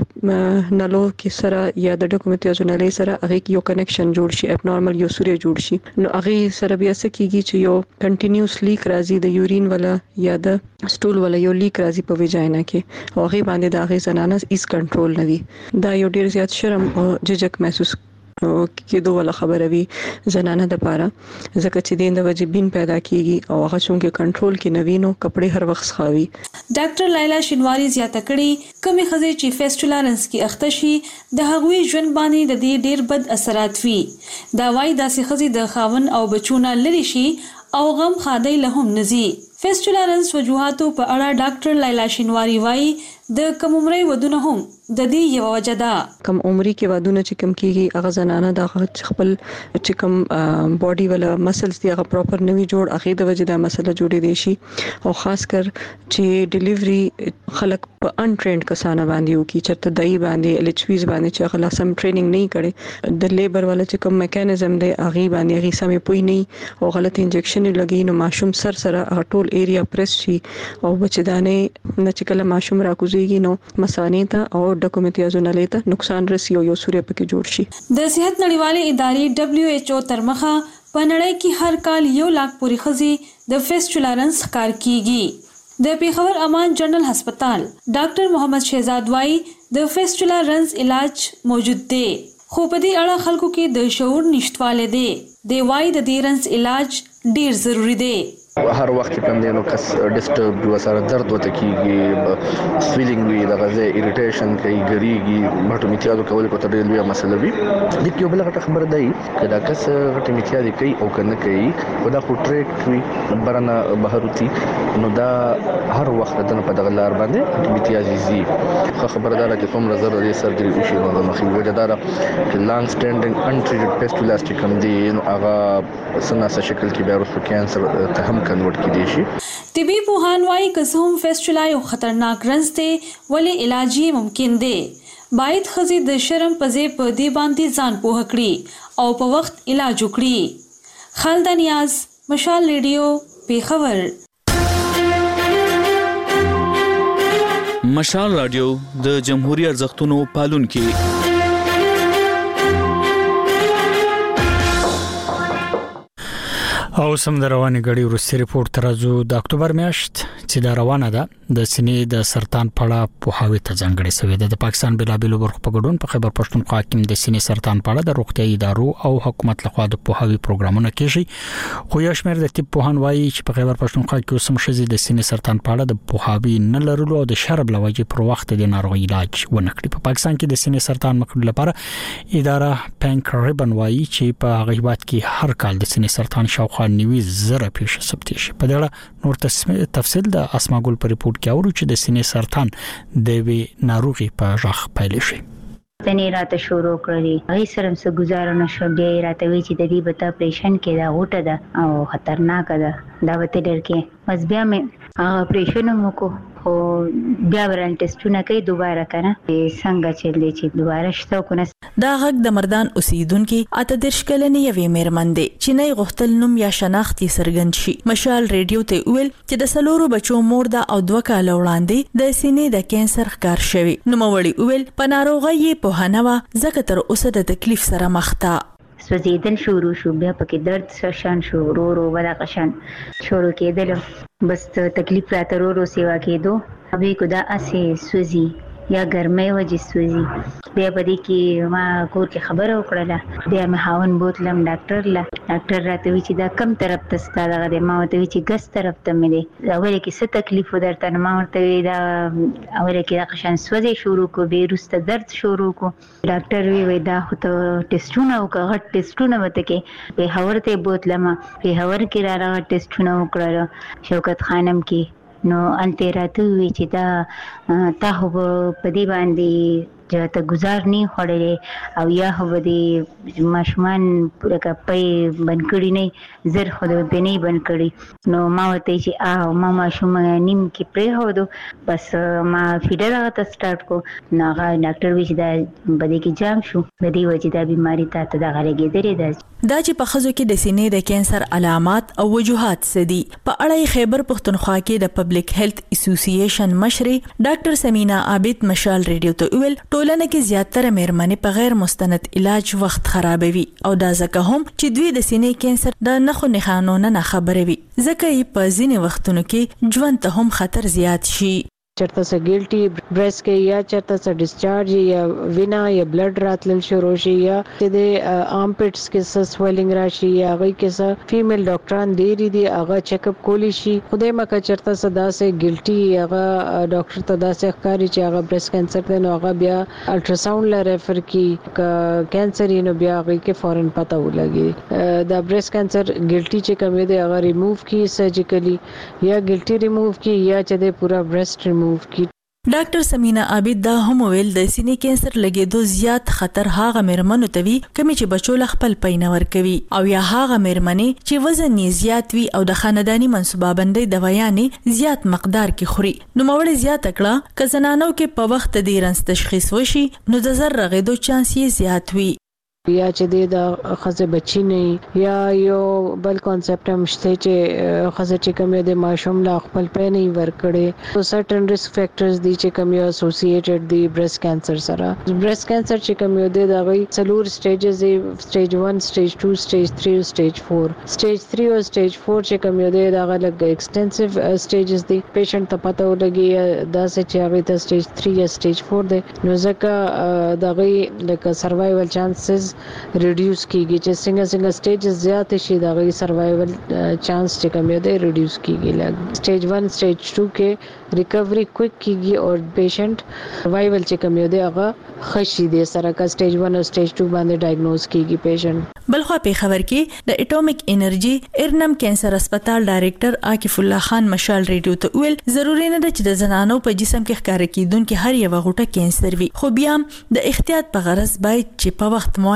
نلو کې سره یا د ډکومتیازو نلې سره هغه یو کنیکشن جوړ شي ابنورمال یو سوري جوړ شي نو هغه سره بیا څه کیږي چې یو کنټینیوس لیک راځي د یورین ولا یا د سټول ولا یو لیک راځي په ویجاینا کې او هغه باندې د هغه زنانه ایز کنټرول نه وي. دا یو ډیر زیات شرم او ججک محسوس کېدو ولا خبره وي زنانه د پاره ځکه چې د وجبین پیدا کیږي او هغه څنګه کنټرول کې نوینو کپڑے هر وخت خاوي. ډاکټر لایلا شینواری زیاته کړي کمی خزي چې فیسټولا رنس کې اخته شي د هغوی ژوند باندې د دې ډیر بد اثرات وي. دا وايي داسې خزي د خاون او بچونه لري شي او غم خادای له هم نزي. فیسټولا رنس وجوهاتو په اړه ډاکټر لایلا شینواری وايي د کم عمرې ودونه هم د دې یو وجه ده. کم عمرې کې ودونه چې کم کیږي هغه زنانه د خپل چې کم باډي ولا مسلز دی هغه پراپر نوي جوړ هغه د وجه دا مسله جوړې دي شي او خاص کر چې ډیلیوري خلک په ان ټرینډ کسانه باندې یو کی چرته دای باندې ال ایچ ویز باندې چې هغه سم ټریننګ نه کړي د لیبر ولا چې کوم میکانیزم دی هغه باندې هغه سمې پوي نه او غلط انجکشن لګي نو ماشوم سر سره ټول ایریا پریس شي او بچدانه نه چې کله ماشوم راکوزيږي نو مسانې ته او ډاکومنټیازو نه لیته نقصان رسي او یو سوري پکې جوړ شي. د صحت نړیوالې ادارې دبليو ایچ او تر مخه په نړۍ کې هر کال یو لاک پورې خزي د فیسټولا رنس ښکار کیږي. د پیښور امان جنرال هسپتال ډاکټر محمد شهزاد وايي د فیسټولا رنس علاج موجود دی خو په دې اړه خلکو کې د شعور نشټواله دی. دی وايي د دې رنس علاج ډیر ضروری دی. هر وخت کوم دی نو کس ډیسټرب و سره درد وته کیږي سویلینګ وی د غزه اریټیشن کوي ګریږي مټو میتیازو کول کو تر لوی مسله وی د کیو بل غټه خبره دی کدا کس غټه میتیازي کوي او کنه کوي خدا خو ټریک وی برنه بهروتی نو دا هر وخت دنه په دغه لار باندې میتیازي زی خو خبردار چې کوم رزر د سرجری وشي نو د مخې وجدار چې لانګ سټانډینګ انټریټډ پیسټولاستیک هم دی نو هغه سناسه شکل کې بیا ورسره کانسر ته هم کنورټ کیدی شي. طبي پوهان وايي قسم فیسټولا یو خطرناک رنځ دی ولې علاج یې ممکن دی. باید خزي د شرم پځې په دې باندې ځان پوه کړي او په وخت علاج وکړي. خالده نیاز مشال ریډیو پیښور. مشال رادیو د جمهوریت ارزښتونو پالونکي. او سم د رواني غړي ورسې ریپورت ترازو د اکتوبر میاشت چې دا روانه ده د سینې د سرطان په اړه پوهاوی ته ځانګړې شوې ده. د پاکستان بلابلو برخو په ګډون په خیبر پښتونخوا کې د سینې سرطان په اړه د روغتيایي ادارو او حکومت لخوا د پوهاوی پروګرامونه کیږي. خو یو شمېر د طب پوهان وایي چې په خیبر پښتونخوا کې اوسم شزي د سینې سرطان په اړه د پوهاوی نه لرلو او د شرب لوجې پر وخت د ناروغي علاج ونکړي. په پاکستان کې د سینې سرطان مخنیوي لپاره اداره پینک ریبن وایي چې په هغه هیواد کې هر کال د سینې سرطان شاوخوا نیوي زره پیښه ثبت شي. په دغه نور تفصیل د اسماګل په ریپورت کې اورو چې د سینې سرطان د وی ناروغي په ژغ پیل شي. تنه راته شروع کړی هي سره څه گزارونه شو بیا راته وی چې د دې بتا اپریشن کې دا غوټه ده او خطرناک ده دا وته ډر کې بس بیا مې اپریشن مو کو خو بیا ورن ټیسټونه کوي دوباره کنه څنګه چلې چې دوباره شته کو نه. دا غږ د مردان اوسیدونکو اته د شکلنې یوې میرمندې چې نه غختل نوم یا شناخت یې سرګند شي مشال ریډیو ته ویل چې د سلورو بچو مور دا او دوه کال وړاندې د سینې د کانسر ښکار شوی. نو مولي ویل په ناروغي په هنوا زکه تر اوسه د تکلیف سره مخ تا سوځیدل شروع شو بیا پکې درد سشان شو رو رو ودا قشان شروع کېدل بس تکلیف راته رو رو سیوا کېدو ابي کو دا اسه سوځي یا ګرمۍ وجې سوځي بیا په دې کې ما کور کې خبره وکړه بیا مې هاون بوتلم ډاکټر لا ډاکټر راته وی چې دا کم طرف ته ستاره غره ما ته وی چې ګس طرف ته مې دی اول کې څه تکلیف ودرته ما ورته وی دا اول کې دا قشن سوځي شروع کو بیرسته درد شروع کو ډاکټر وی وی دا خو ته ټیسټونه وکړه ټیسټونه وته کې په هورته بوتلم په هور کې را را ټیسټونه وکړه شوکت خانم کې نو انته راته وی چې دا تا هو په دې باندې چې ته گزار نه خړلې او یا هو دې ماشومان پوره کپې بنکړی نه زر خو دې بنې بنکړی نو ما وته چې ا ما ماشوم نیم کې پرې هودو بس ما فیډر راته سٹارټ کو ناغه ډاکټر وی چې دا بده کې جام شو د دې وجې دا بیماری ته ته دا غلګې درې ده. دا چې په خزو کې د سینې د کانسر علامات او وجوهات سدي په اړه خیبر پښتونخوا کې د پبلک هیلث اسوسییشن مشري ډاکټر سمینا عابد مشال ریډیو ته ویل ټولنه کې زیاتره مېرمنې په غیر مستند علاج وخت خرابوي او دا ځکه هم چې دوی د سینې کانسر د نخو نښانونو نه خبرې وي ځکه یې په ځینې وختونو کې ژوند ته هم خطر زیات شي. چرته سه ګیلټي برس کې یا چرته سه ډیسچارج یا وینا یا بلډ راتلل شروع شي یا د آرمپټس کې سه سویلینګ راشي یا غي کې سه فیمیل ډاکټران ډیری دی هغه چیک اپ کولی شي خدای مکه چرته صدا سه ګیلټي هغه ډاکټر ته دا سه ښکاری چې هغه برس کانسر دی نو هغه بیا الټراساوند ل ریفر کی کانسر نو بیا غي کې فورن پته ولګي دا برس کانسر ګیلټي چې کوم دی هغه ریموو کی سرجیکلی یا ګیلټي ریموو کی یا چې د پورا برست ډاکټر سمینا عابد دا هم ویل د سینې کانسر لګیدو زیات خطر هغه مېرمنو ته وي کومې چې بچو ل خپل پینور کوي او یا هغه مېرمنې چې وزن یې زیات وي او د خاندانی منصوبه بندۍ دوايانې زیات مقدار کې خوري. نو موړ زیات کړه ک زنانو کې په وخت د رنس تشخیص وشي نو د زر رغیدو چانس یې زیات وي یا چې د خزه بچی نه یا یو بل کانسپټ هم شته چې خزه چې کوم د ماشوم لا خپل پې نه ورکړي سو سرټن ریسک فیکټرز دي چې کوم یو اسوسییټډ دي برست کانسر سره. برست کانسر چې کوم یو د غي څلور سټیجز دي سټیج ون سټیج ټو سټیج تھری او سټیج فور. سټیج تھری او سټیج فور چې کوم یو د هغه لګ ایکسټنسیو سټیجز دي پیشنټ ته پته ولګي دا چې هغه ته سټیج تھری یا سټیج فور دي نو ځکه د غي لکه سروایوال چانسز ریډیوس کیږي چې څنګه څنګه سټیج زیات شي دا غي سروایوال چانس چې کم دی ریډیوس کیږي. لګ سټیج ون سټیج ټو کې ریکوري کویک کیږي او پیشنټ سروایوال چې کم دی هغه خشي دي سره کا سټیج ون او سټیج ټو باندې ډایګنوز کیږي پیشنټ. بلخوا په خبر کې د اټومیک انرژي ارنم کانسر هسپتال ډایریکټر عاکف الله خان مشال ریډیو ته ویل ضروری نه ده چې د زنانو په جسم کې ښکار کیدونکو هر یو غوټه کانسر وي خو بیا د احتیاط په غرض باید چې په وخت معاینه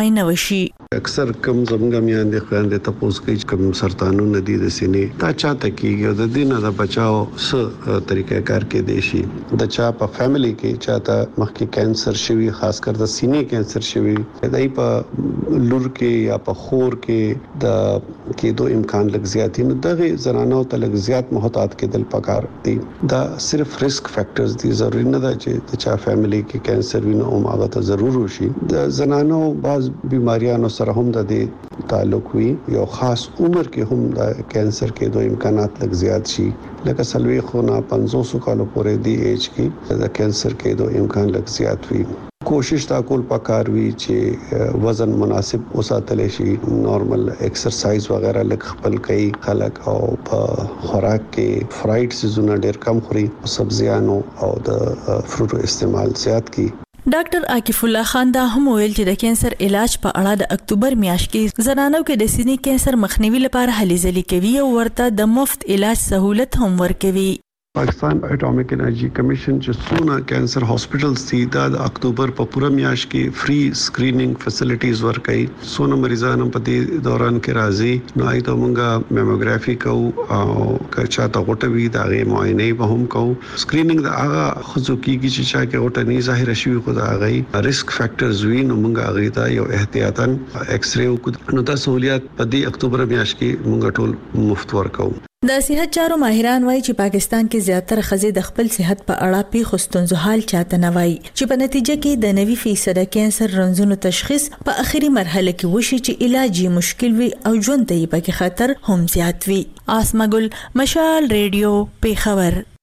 معاینه وشي. اکثر کم زمونږ میاندې خويندې تاسو کې کم سرطانونه دي د سینې دا چاته کیږي د دینه د بچاو څه طریقې کار کې دي شي د چا په فیملی کې چاته مخکې کانسر شوی خاص کر د سینې کانسر شوی دای په لور کې یا په خور کې د کېدو امکان لږ زیات دي دغه زنانو ته لږ زیات محتاط کېدل پکار دي دا صرف ریسک فیکٹرز دي ضروري نه ده چې د چا فیملی کې کانسر ویني او هغه ته ضرور وشي د زنانو بعض بیماریانو سره هم د دې تعلق وي یو خاص عمر کې هم د کانسر کې دوه امکانات لږ زیات شي لکه سلوي خونه پنځوس کالو پورې دی ایج کې د کانسر کې دوه امکان لږ زیات وي کوشش تا کول پکار وی چې وزن مناسب وساتل شي نارمل ایکسرسایز وغیرہ لږ خپل کوي خلک او په خوراک کې فرایډ سيزونه ډېر کم خوري سبزیانو او د فروټو استعمال زیات کړي. ډاکټر عاکف الله خان دا هم ویل چې د کینسر علاج په اړه د اکتوبر میاشت کې زنانو کې د سینې کینسر مخنیوي لپاره هلې ځلې کوي او ورته د مفت علاج سہولت هم ورکوي. پاکستان اټومیک انرژي کمیشن چې څونه کینسر هاسپټلز دي د اکتوبر په پوره میاشت کې فری سکرینینګ فیسیلیټیز ورکړي څونه مریضان په دې دوران کې راځي نو ایته مونږه میموګرافي کوو او کچا ته غوټوي دا غي معاینه به هم کوو سکرینینګ دا هغه خصو کیږي چې چا کې غوټه نه ظاهر شي خو دا غي ریسک فیکٹرز وی نو مونږه هغه ته یو احتیاطاً ایکس ری وکړو نو دا سہولیت په دې اکتوبر میاشت کې مونږ ټول مفت ورکوو. د صحت چارو ماهران وایي چې پاکستان کې زیاتره ښځې د خپل صحت په اړه پیښو ستونزو حال چاته نه وایي چې په نتیجه کې د نوي فیصد کینسر رنځونو تشخیص په اخري مرحله کې وشي چې علاج یې مشکل وي او ژوند ته یې پکې خطر هم زیات وي. آسما ګل مشال ریډیو پیښور.